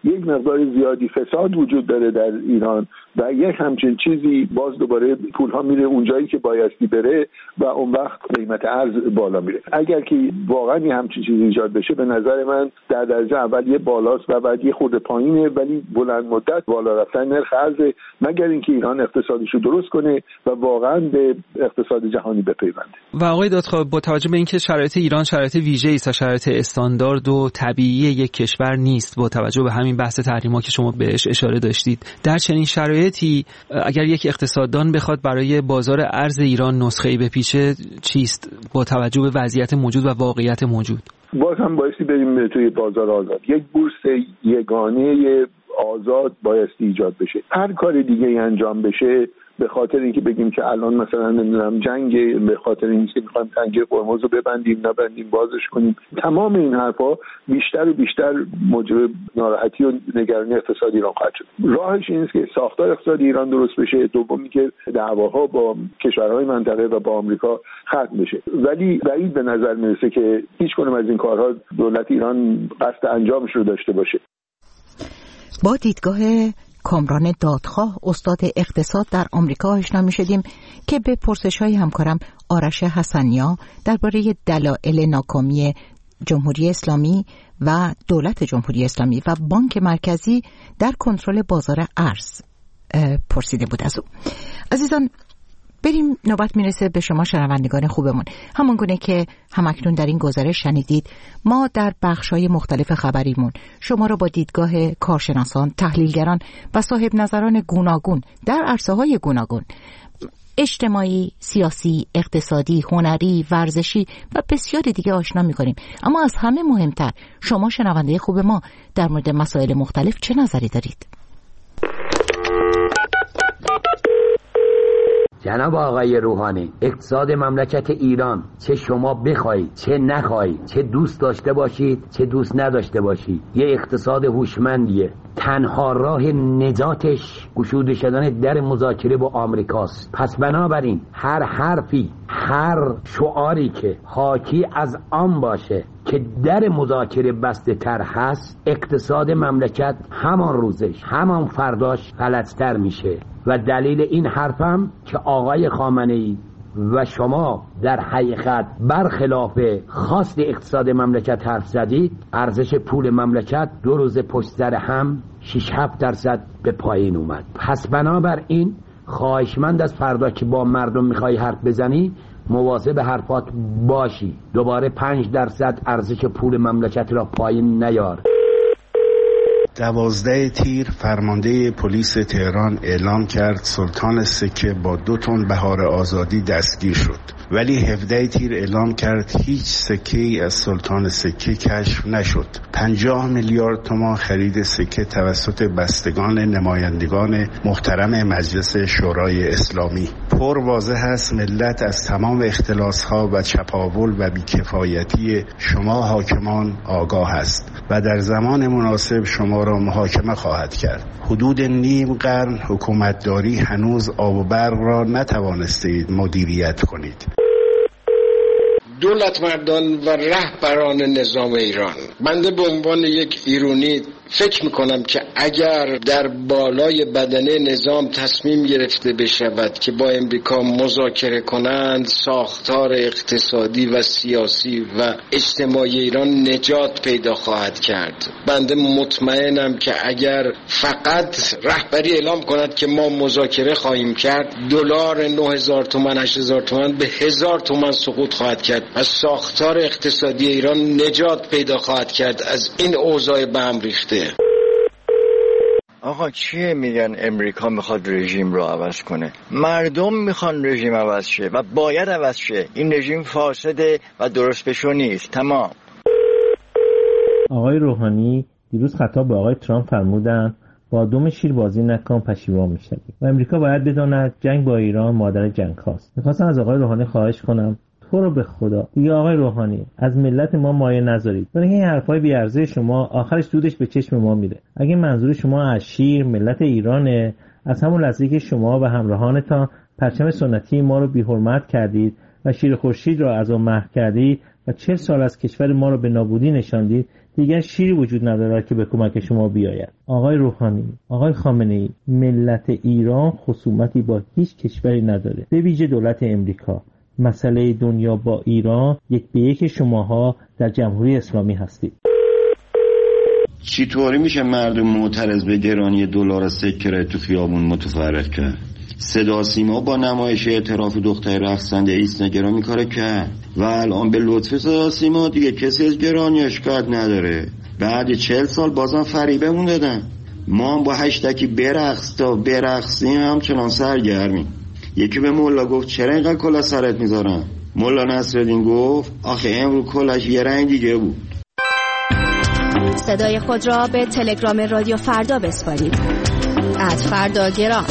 یک مقدار زیادی فساد وجود داره در ایران و یک همچین چیزی باز دوباره پولها میره اونجایی که بایستی بره و اون وقت قیمت ارز بالا میره. اگر که واقعا یه همچین چیزی ایجاد بشه به نظر من در درجه اول یه بالاست و بعد یه خورده پایینه، ولی بلند مدت بالا رفتن نرخ ارز مگر اینکه ایران اقتصادش رو درست کنه و واقعا به اقتصاد جهانی بپیونده. و آقای دادخواه با توجه به اینکه شرایط ایران شرایط ویژه‌ای است، شرایط استاندارد و طبیعی یک کشور نیست، با توجه به همین بحث تحریم‌ها که شما بهش اشاره داشتید، در چنین شرایطی اگر یک اقتصاددان بخواد برای بازار ارز ایران نسخه‌ای بپیچه چیست با توجه به وضعیت موجود و واقعیت موجود؟ باز هم بایستی بریم توی بازار آزاد. یک بورس یگانه آزاد بایستی ایجاد بشه. هر کار دیگه ای انجام بشه به خاطر اینکه بگیم که الان مثلا نمیدونم جنگ، به خاطر اینکه میخوایم تنگه هرمز رو ببندیم نبندیم بازش کنیم، تمام این حرفا بیشتر و بیشتر موجب ناراحتی و نگرانی اقتصادی ایران خواهد شد. راهش این است که ساختار اقتصادی ایران درست بشه، دومی که دعواها با کشورهای منطقه و با آمریکا ختم بشه. ولی بعید به نظر میرسه که هیچ کدوم از این کارها دولت ایران قصد انجامش رو داشته باشه. با دیدگاه کامران دادخواه استاد اقتصاد در آمریکا آشنا می‌شدیم که به پرسش‌های همکارم آرش حسنیا درباره دلایل ناکامی جمهوری اسلامی و دولت جمهوری اسلامی و بانک مرکزی در کنترل بازار ارز پرسیده بود از او. عزیزان بریم، نوبت میرسه به شما شنوندگان خوبمون. همان گونه که همکنون در این گزارش شنیدید، ما در بخش‌های مختلف خبریمون شما را با دیدگاه کارشناسان، تحلیلگران و صاحب نظران گوناگون در عرصه‌های گوناگون، اجتماعی، سیاسی، اقتصادی، هنری، ورزشی و بسیاری دیگه آشنا می‌کنیم. اما از همه مهمتر شما شنونده خوب ما در مورد مسائل مختلف چه نظری دارید؟ جناب آقای روحانی، اقتصاد مملکت ایران چه شما بخواید چه نخواید، چه دوست داشته باشید چه دوست نداشته باشید، یه اقتصاد هوشمندیه. تنها راه نجاتش گشوده شدن در مذاکره با آمریکاست. پس بنابراین هر حرفی، هر شعاری که حاکی از آن باشه که در مذاکره بسته تر هست، اقتصاد مملکت همان روزش همان فرداش غلط‌تر میشه. و دلیل این حرفم که آقای خامنه‌ای و شما در حقیقت برخلاف خواست اقتصاد مملکت حرف زدید، ارزش پول مملکت دو روز پشت سر هم شش هفت درصد به پایین اومد. پس بنابراین خواهشمند از فردا که با مردم میخوای حرف بزنی مواظب حرفات باشی، دوباره پنج درصد ارزش پول مملکت را پایین نیار. دوازده تیر فرمانده پلیس تهران اعلام کرد سلطان سکه با دو تن بهار آزادی دستگیر شد، ولی هفده تیر اعلام کرد هیچ سکه‌ای از سلطان سکه کشف نشد. پنجاه میلیارد تومان خرید سکه توسط بستگان نمایندگان محترم مجلس شورای اسلامی. پر واضح است ملت از تمام اختلاس‌ها و چپاول و بیکفایتی شما حاکمان آگاه است و در زمان مناسب شما را محاکمه خواهد کرد. حدود نیم قرن حکومتداری هنوز آب و برق را نتوانستید مدیریت کنید. دولت مردان و رهبران نظام ایران، بنده به عنوان یک ایرانی فکر میکنم که اگر در بالای بدنه نظام تصمیم گرفته بشود که با امریکا مذاکره کنند، ساختار اقتصادی و سیاسی و اجتماعی ایران نجات پیدا خواهد کرد. بنده مطمئنم که اگر فقط رهبری اعلام کند که ما مذاکره خواهیم کرد، دلار نه هزار تومان هشت هزار تومان به هزار تومان سقوط خواهد کرد. از ساختار اقتصادی ایران نجات پیدا خواهد کرد از این اوضاع به هم ریخته. آقا چیه میگن امریکا میخواد رژیم رو عوض کنه؟ مردم میخوان رژیم عوض شه و باید عوض شه. این رژیم فاسده و درست بشو نیست. تمام. آقای روحانی دیروز خطاب به آقای ترامپ فرمودن با دم شیر بازی نکن پشیمان میشوی و امریکا باید بداند جنگ با ایران مادر جنگ هاست. میخواستم از آقای روحانی خواهش کنم تو رو به خدا دیگه آقای روحانی از ملت ما مایه نذارید، چون این حرفای بی ارزش شما آخرش دودش به چشم ما میره. اگه منظور شما از شیر ملت ایرانه، از همون لحظه که شما و همراهانتان پرچم سنتی ما رو بی حرمت کردید و شیر خورشید رو از آن محو کردید و چهل سال از کشور ما رو به نابودی نشاندید، دیگر شیری وجود ندارد که به کمک شما بیاید. آقای روحانی، آقای خامنه‌ای، ملت ایران خصومتی با هیچ کشوری نداره، به ویژه دولت امریکا. مسئله دنیا با ایران یک به یک شماها در جمهوری اسلامی هستید. چطوری میشه مردم معترض به گرانی دلار سکه تو خیابون متفرق کرد؟ صدا سیما با نمایش اعتراف دختر رقصنده ایسنا گرامی کار کرد و الان به لطف صدا سیما دیگه کسی از گرانی شکایت نداره. بعد چهل سال بازم فریبمون دادن. ما هم با هشتکی برقص تا برقصیم همچنان سرگرمیم. یکی به مولا گفت چرا اینقدر کلا سرت میذارن؟ مولا نصرالدین گفت آخه امروز کلاش یه رنگ دیگه بود. صدای خود را به تلگرام رادیو فردا بسپارید. ات فردا گرام.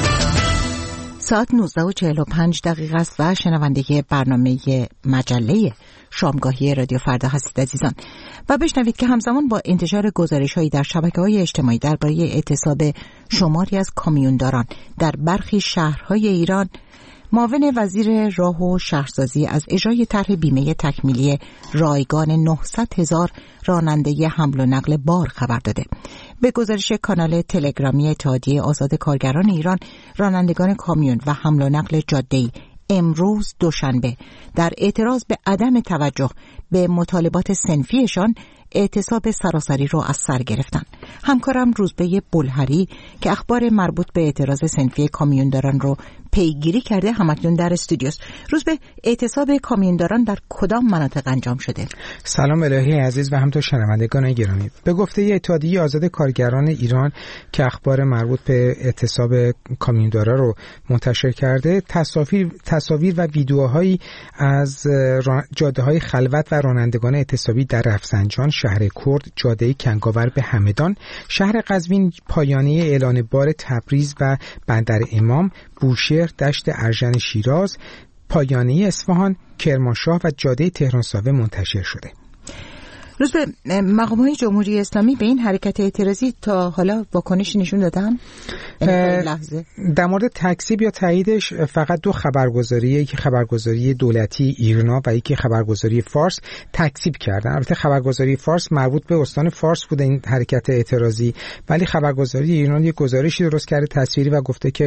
ساعت نوزده و چهل و پنج دقیقه است و شنونده برنامه مجله شامگاهی رادیو فردا هستید عزیزان و بشنوید که همزمان با انتشار گزارش‌هایی در شبکه‌های اجتماعی درباره اعتصاب شماری از کامیونداران در برخی شهرهای ایران، معاون وزیر راه و شهرسازی از اجرای طرح بیمه تکمیلی رایگان نهصد هزار راننده حمل و نقل بار خبر داده. به گزارش کانال تلگرامی اتحادیه آزاد کارگران ایران، رانندگان کامیون و حمل و نقل جاده‌ای امروز دوشنبه در اعتراض به عدم توجه به مطالبات صنفیشان اعتصاب سراسری رو از سر گرفتن. همکارم روزبه بلهری که اخبار مربوط به اعتراض صنفی کامیونداران رو پیگیری کرده همکنون در استودیوست. روزبه، اعتصاب کامیونداران در کدام مناطق انجام شده؟ سلام الهی عزیز و همینطور شنوندگان گرامی. به گفته اتحادیه آزاد کارگران ایران که اخبار مربوط به اعتصاب کامیونداران رو منتشر کرده، تصاویر تصاویر و ویدیوهایی از جاده‌های خلوت و رانندگان اعتصابی در رفسنجان، شهر کرد، جاده کنگاور به همدان، شهر قزوین، پایانه اعلان بار تبریز و بندر امام، بوشهر، دشت ارژن شیراز، پایانه اصفهان، کرمانشاه و جاده تهران ساوه منتشر شده. روز به مقام‌های جمهوری اسلامی به این حرکت اعتراضی تا حالا واکنشی نشون دادن؟ لحظه در مورد تکذیب یا تاییدش فقط دو خبرگزاری، یکی خبرگزاری دولتی ایرنا و یکی خبرگزاری فارس تکذیب کردن. البته خبرگزاری فارس مربوط به استان فارس بوده این حرکت اعتراضی، ولی خبرگزاری ایران یک گزارشی درست کرده تصویری و گفته که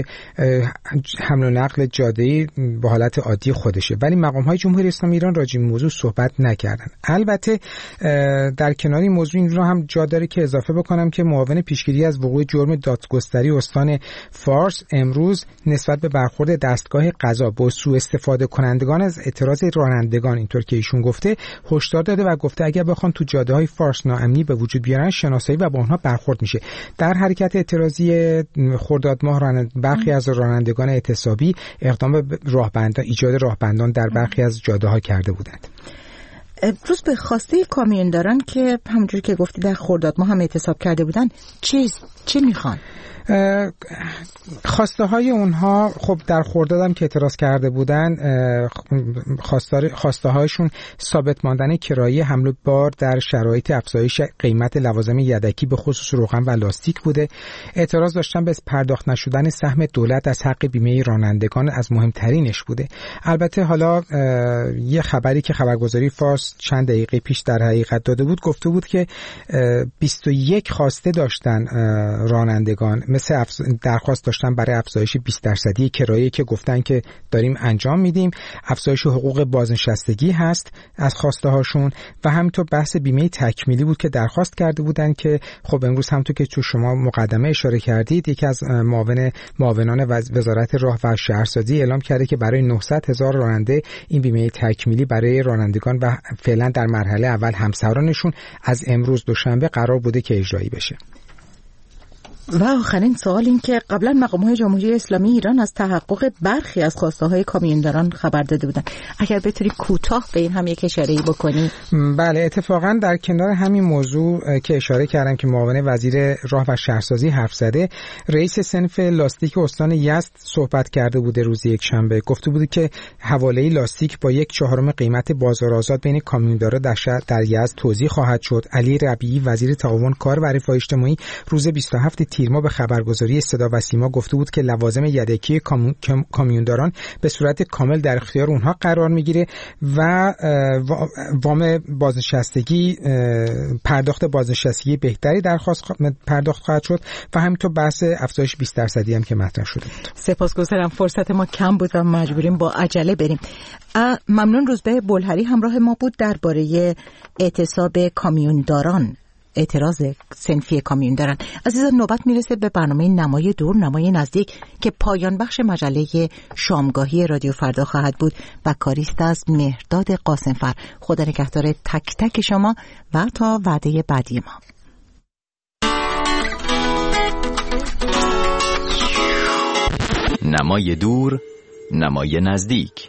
حمل و نقل جاده‌ای به حالت عادی خودشه، ولی مقام‌های جمهوری اسلامی ایران راجع به موضوع صحبت نکردن. البته در کنار این موضوع این رو هم جا داره که اضافه بکنم که معاون پیشگیری از وقوع جرم دادگستری استان فارس امروز نسبت به برخورد دستگاه قضا با سوء استفاده کنندگان از اعتراض رانندگان، اینطور که ایشون گفته، هشدار داده و گفته اگر بخوان تو جاده‌های فارس ناامنی به وجود بیارن شناسایی و با اونها برخورد میشه. در حرکت اعتراضی خرداد ماه برخی از رانندگان اعتصابی اقدام به راهبندان ایجاد راهبندان در برخی از جاده‌ها کرده بودند. روز به خواسته کامیونداران که همونجوری که گفتی در خرداد ما هم اعتصاب کرده بودن، چی چی میخوان؟ خواسته های اونها خب در خرداد هم که اعتراض کرده بودن، خواسته هایشون ثابت ماندن کرایه حمل بار در شرایط افزایش قیمت لوازم یدکی به خصوص روغن و لاستیک بوده. اعتراض داشتن به پرداخت نشدن سهم دولت از حق بیمه رانندگان از مهمترینش بوده. البته حالا یه خبری که خبرگزاری فارس چند دقیقه پیش در حقیقت داده بود گفته بود که بیست و یک خواسته داشتن رانندگان، مثل درخواست داشتن برای افزایش بیست درصدی کرایه که گفتن که داریم انجام میدیم، افزایش حقوق بازنشستگی هست از خواسته هاشون و همینطور بحث بیمه تکمیلی بود که درخواست کرده بودن که خب امروز همونطور که تو شما مقدمه اشاره کردید یکی از معاون معاونان وزارت راه و شهرسازی اعلام کرده که برای نهصد هزار راننده این بیمه تکمیلی برای رانندگان و فعلا در مرحله اول همسرانشون از امروز دوشنبه قرار بوده که اجرایی بشه. و آخرین سوال این که قبلا مقام‌های جمهوری اسلامی ایران از تحقق برخی از خواسته‌های کامیونداران خبر داده بودند. اگر بتونی کوتاه به این هم یک اشاره‌ای بکنی. بله، اتفاقا در کنار همین موضوع که اشاره کردم که معاون وزیر راه و شهرسازی حرف زده، رئیس صنف لاستیک استان یزد صحبت کرده بوده روز یک شنبه. گفته بوده که حواله لاستیک با یک چهارم قیمت بازار آزاد بین کامیوندارا در در یزد توزیع خواهد شد. علی ربیعی وزیر تعاون کار و رفاه اجتماعی روز بیست و هفتم تیر ماه به خبرگزاری صدا و سیما گفته بود که لوازم یدکی کامیونداران به صورت کامل در اختیار اونها قرار میگیره و وام بازنشستگی پرداخت بازنشستگی بهتری درخواست پرداخت خواهد شد و همینطور بحث افزایش بیست درصدی هم که مطرح شده بود. سپاسگزارم، فرصت ما کم بود و مجبوریم با عجله بریم. ممنون. روزبه بلهری همراه ما بود درباره اعتصاب کامیونداران، اعتراض صنفی کامیونداران. عزیزان نوبت میرسه به برنامه نمای دور نمای نزدیک که پایان بخش مجله شامگاهی رادیو فردا خواهد بود و کاریست از مهرداد قاسمفر. خدا نگهدار تک تک شما و تا وعده بعدی ما. نمای دور نمای نزدیک.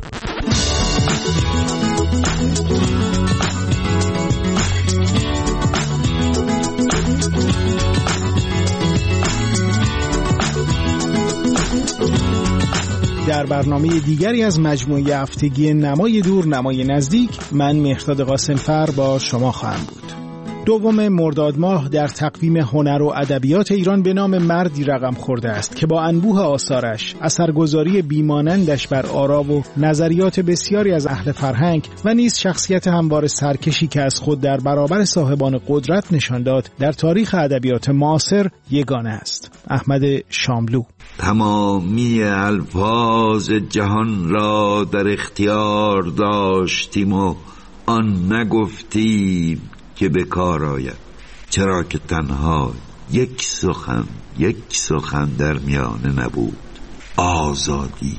در برنامه دیگری از مجموعه هفتگی نمای دور نمای نزدیک، من مهرداد قاسمفر با شما خواهم بود. دوم مرداد ماه در تقویم هنر و ادبیات ایران به نام مردی رقم خورده است که با انبوه آثارش، اثرگذاری بیمانندش بر آرا و نظریات بسیاری از اهل فرهنگ و نیز شخصیت هموار سرکشی که از خود در برابر صاحبان قدرت نشان داد، در تاریخ ادبیات معاصر یگانه است. احمد شاملو. تمامی الفاظ جهان را در اختیار داشتیم و آن نگفتیم که به کار آید، چرا که تنها یک سخن یک سخن در میانه نبود: آزادی.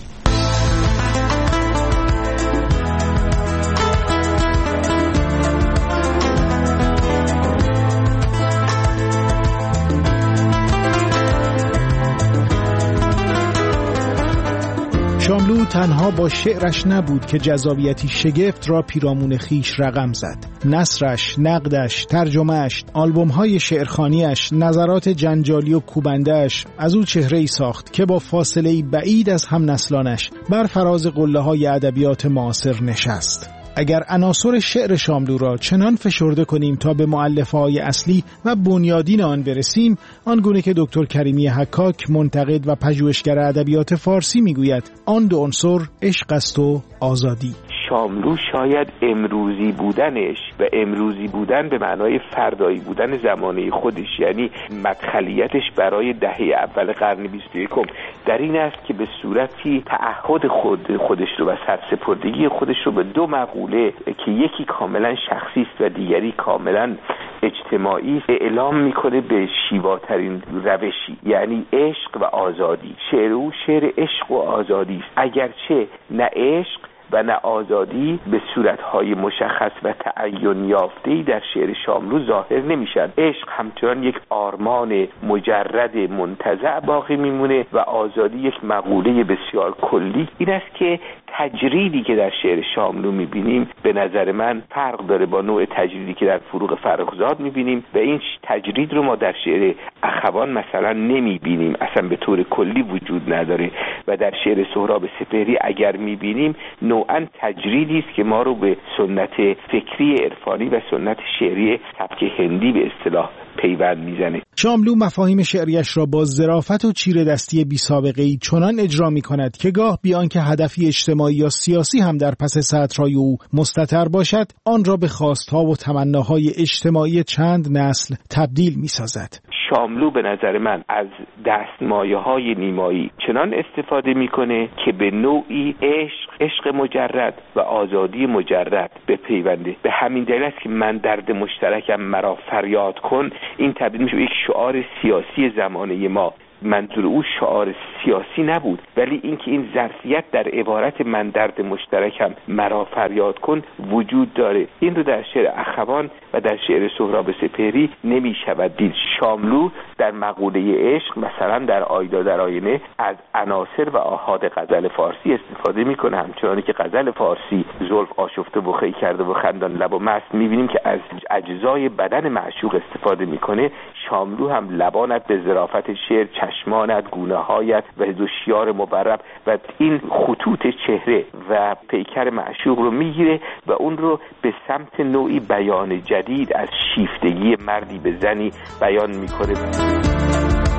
شاملو تنها با شعرش نبود که جذابیتی شگفت را پیرامون خیش رقم زد. نثرش، نقدش، ترجمهش، آلبوم‌های شعرخوانیش، نظرات جنجالی و کوبنده‌اش از او چهره‌ای ساخت که با فاصله‌ای بعید از هم نسلانش بر فراز قله‌های ادبیات معاصر نشست. اگر عناصر شعر شاملو را چنان فشرده کنیم تا به مؤلفه‌های اصلی و بنیادین آن برسیم، آنگونه که دکتر کریمی حکاک، منتقد و پژوهشگر ادبیات فارسی میگوید، آن دو عنصر عشق است و آزادی. شاملو شاید امروزی بودنش و امروزی بودن به معنای فردایی بودن زمانه خودش، یعنی مدخلیتش برای دهه اول قرن بیست و یکم در این است که به صورتی تعهد خود خودش رو و سرسپردگی خودش رو به دو مقوله که یکی کاملا شخصی است و دیگری کاملا اجتماعی اعلام میکنه به شیواترین روشی، یعنی عشق و آزادی. شعر او شعر عشق و آزادی است، اگرچه نه عشق و نه آزادی به صورتهای مشخص و تعین یافته‌ای در شعر شاملو ظاهر نمیشن. عشق همچنان یک آرمان مجرد منتزع باقی میمونه و آزادی یک مقوله بسیار کلی. این است که تجریدی که در شعر شاملو میبینیم به نظر من فرق داره با نوع تجریدی که در فروغ فرخزاد میبینیم و این تجرید رو ما در شعر اخوان مثلا نمیبینیم، اصلا به طور کلی وجود نداره و در شعر سهراب سپهری اگر میبینیم نوعاً تجریدی است که ما رو به سنت فکری عرفانی و سنت شعری سبک هندی به اصطلاح پیوند میزنه. شاملو مفاهیم شعریش را با ظرافت و چیره دستی بی سابقه‌ای چنان اجرا می‌کند که گاه بیان که هدفی اجتماعی یا سیاسی هم در پس سطرهای او مستتر باشد، آن را به خواستها و تمناهای اجتماعی چند نسل تبدیل می‌سازد. شاملو به نظر من از دستمایه‌های نیمایی چنان استفاده میکنه که به نوعی عشق، عشق مجرد و آزادی مجرد بپیونده. به همین دلیل است که من درد مشترکم مرا فریاد کن، این تبدیل میشه به یک شعار سیاسی زمانه ما. منظور او شعار سیاسی نبود، ولی اینکه این ظرفیت در عبارت من درد مشترکم مرا فریاد کن وجود داره. این رو در شعر اخوان و در شعر سهراب سپهری نمی شود دید. شاملو در مقوله عشق مثلا در آیدا در آینه از عناصر و آحاد غزل فارسی استفاده میکنه، همچنانی که غزل فارسی زلف آشفته و خی کرده و خندان لب و مست میبینیم که از اجزای بدن معشوق استفاده میکنه. شاملو هم لبانت به ظرافت شعر، چشمانت، گونه‌هایت و دوشیار مبرب و این خطوط چهره و پیکر معشوق رو میگیره و اون رو به سمت نوعی بیان جدید از شیفتگی مردی به زنی بیان میکنه.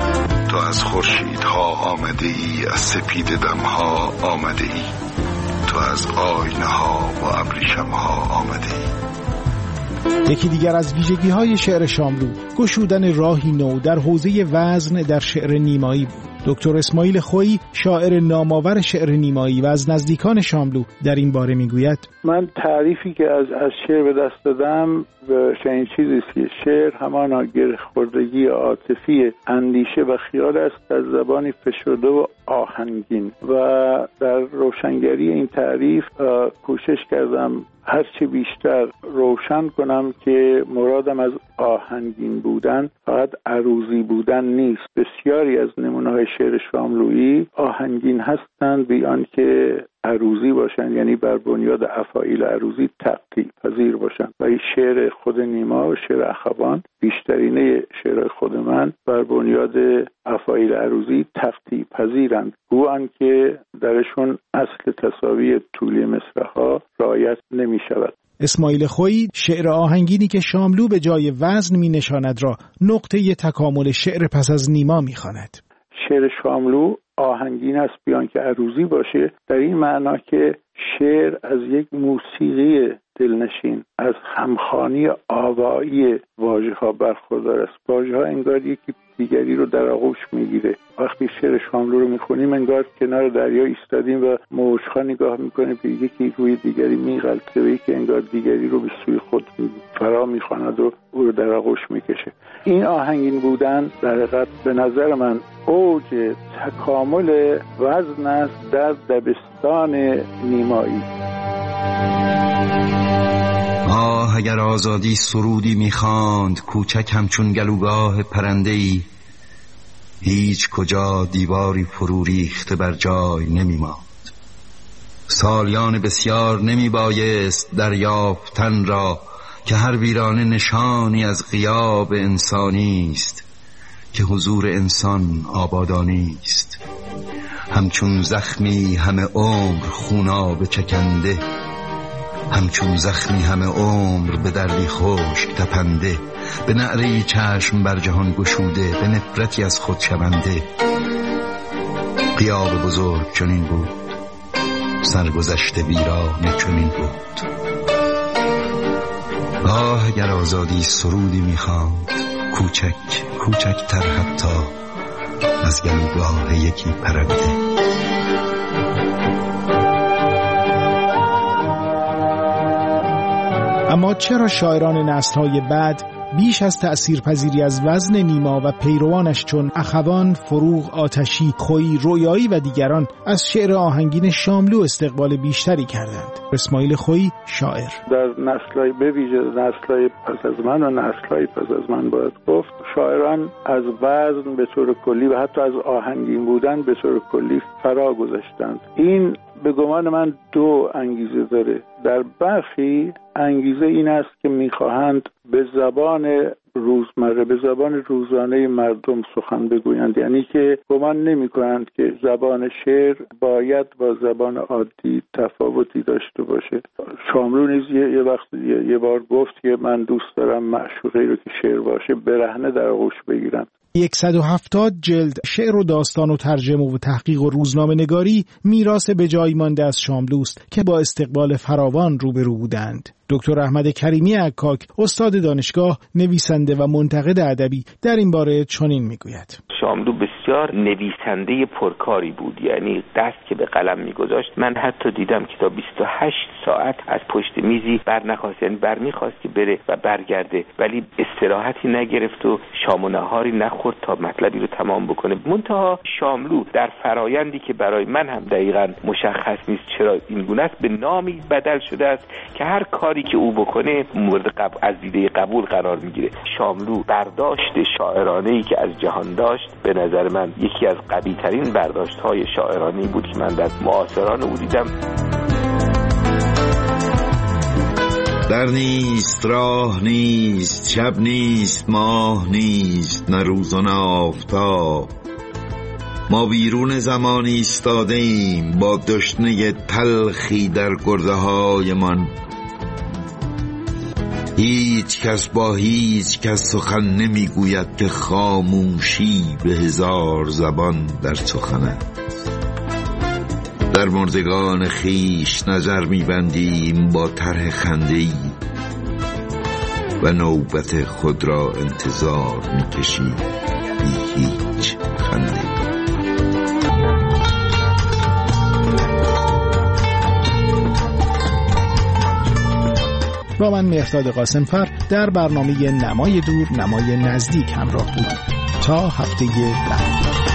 تو از خورشیدها آمده ای، از سپید دمها آمده ای، تو از آینه ها و ابریشم ها آمده ای. یکی دیگر از ویژگی‌های شعر شاملو گشودن راهی نو در حوزه وزن در شعر نیمایی بود. دکتر اسماعیل خویی شاعر نامآور شعر نیمایی و از نزدیکان شاملو در این باره میگوید: من تعریفی که از از شعر به دست دادم چنین چیزی است که شعر همان گره‌خوردگی عاطفی اندیشه و خیال است در زبانی فشرده و آهنگین. و در روشنگری این تعریف کوشش کردم هرچی بیشتر روشن کنم که مرادم از آهنگین بودن فقط عروضی بودن نیست. بسیاری از نمونه‌های شعر شاملویی آهنگین هستند بی آنکه عروضی باشند، یعنی بر بنیاد افاعیل عروضی تقطیع پذیر باشند. و این شعر خود نیما و شعر اخوان، بیشترینه شعر خود من، بر بنیاد افاعیل عروضی تقطیع پذیرند، گو آنکه درشون اصل تساوی طولی مصرع‌ها رعایت نمی شود. اسماعیل خویی شعر آهنگینی که شاملو به جای وزن می نشاند را نقطه تکامل شعر پس از نیما می خواند. شعر شاملو آهنگین است بیان که عروضی باشه، در این معنا که شعر از یک موسیقی دلنشین، از همخوانی آوایی واژه ها برخوردار است. واژه ها انگار یکی دیگری رو در آغوش میگیره. وقتی شعر شاملو رو میخونیم انگار کنار دریا ایستادیم و موج‌ها نگاه میکنیم به یکی روی دیگری میغلطه و یکی انگار دیگری رو به سوی خود فرا میخواند و او رو در آغوش میکشه. این آهنگین بودن در حقیقت به نظر من اوج تکامل وزن است در دبستان نیمایی. آه اگر آزادی سرودی میخواند کوچک همچون گلوگاه پرنده‌ای، هیچ کجا دیواری فرو ریخته بر جای نمیماند. سالیان بسیار نمیبایست دریافتن را که هر ویرانه نشانی از غیاب انسانی است، که حضور انسان آبادانی است. همچون زخمی همه عمر خونابه چکنده، همچون زخمی همه عمر به دردی خشک تپنده، به نعره‌ای چشم بر جهان گشوده، به نفرتی از خود شونده. غیاب بزرگ چنین بود، سرگذشت ویرانه چنین بود. آه اگر آزادی سرودی میخواند کوچک کوچکتر حتی از گلوگاه یکی پرنده. اما چرا شاعران نسل‌های بعد بیش از تأثیرپذیری از وزن نیما و پیروانش چون اخوان، فروغ، آتشی، خویی، رویایی و دیگران از شعر آهنگین شاملو استقبال بیشتری کردند؟ اسماعیل خویی شاعر: در نسل‌های به ویژه نسل‌های پس از من و نسل‌های پس از من باید گفت شاعران از وزن به طور کلی و حتی از آهنگین بودن به طور کلی فرا گذاشتند. این به گمان من دو انگیزه داره. در برخی انگیزه این است که میخواهند به زبان روزمره، به زبان روزانه مردم سخن بگویند، یعنی که گمان نمی کنند که زبان شعر باید با زبان عادی تفاوتی داشته باشه. شاملو نیز یه, یه وقت یه, یه بار گفت که من دوست دارم معشوقه‌ای رو که شعر باشه برهنه در آغوش بگیرم. صد و هفتاد جلد شعر و داستان و ترجمه و تحقیق و روزنامه نگاری میراث به جای مانده از شاملوست که با استقبال فراوان روبرو بودند. دکتر احمد کریمی عکاک، استاد دانشگاه، نویسنده و منتقد ادبی، در این باره چنین میگوید: شاملو بسیار نویسنده پرکاری بود، یعنی دست که به قلم میگذاشت. من حتی دیدم که تا بیست و هشت ساعت از پشت میزی بر نخواست، یعنی بر میخواست که بره و برگرده، ولی استراحتی نگرفت و شام و نهاری نخورد تا مطلبی رو تمام بکنه. منتها شاملو در فرایندی که برای من هم دقیقاً مشخص نیست چرا این گونه است، به نامی بدل شده است که هر کاری که او بکنه مورد قبول از دیده قبول قرار میگیره. شاملو برداشت شاعرانه‌ای که از جهان داشت به نظر من یکی از قوی‌ترین برداشت‌های شاعرانه‌ای بود که من در معاصران او دیدم. در نیست راه نیست، شب نیست، ماه نیست، نه روز و نه آفتاب. ما بیرون زمان ایستاده ایم با دشنه تلخی در گرده های من. هیچ کس با هیچ کس سخن نمیگوید که خاموشی به هزار زبان در سخن است. در مردگان خیش نظر میبندیم با طرح خنده‌ای و نوبت خود را انتظار میکشیم بی هیچ خنده. با من مهرداد قاسمفر در برنامه نمای دور نمای نزدیک همراه بود. تا هفته بعد.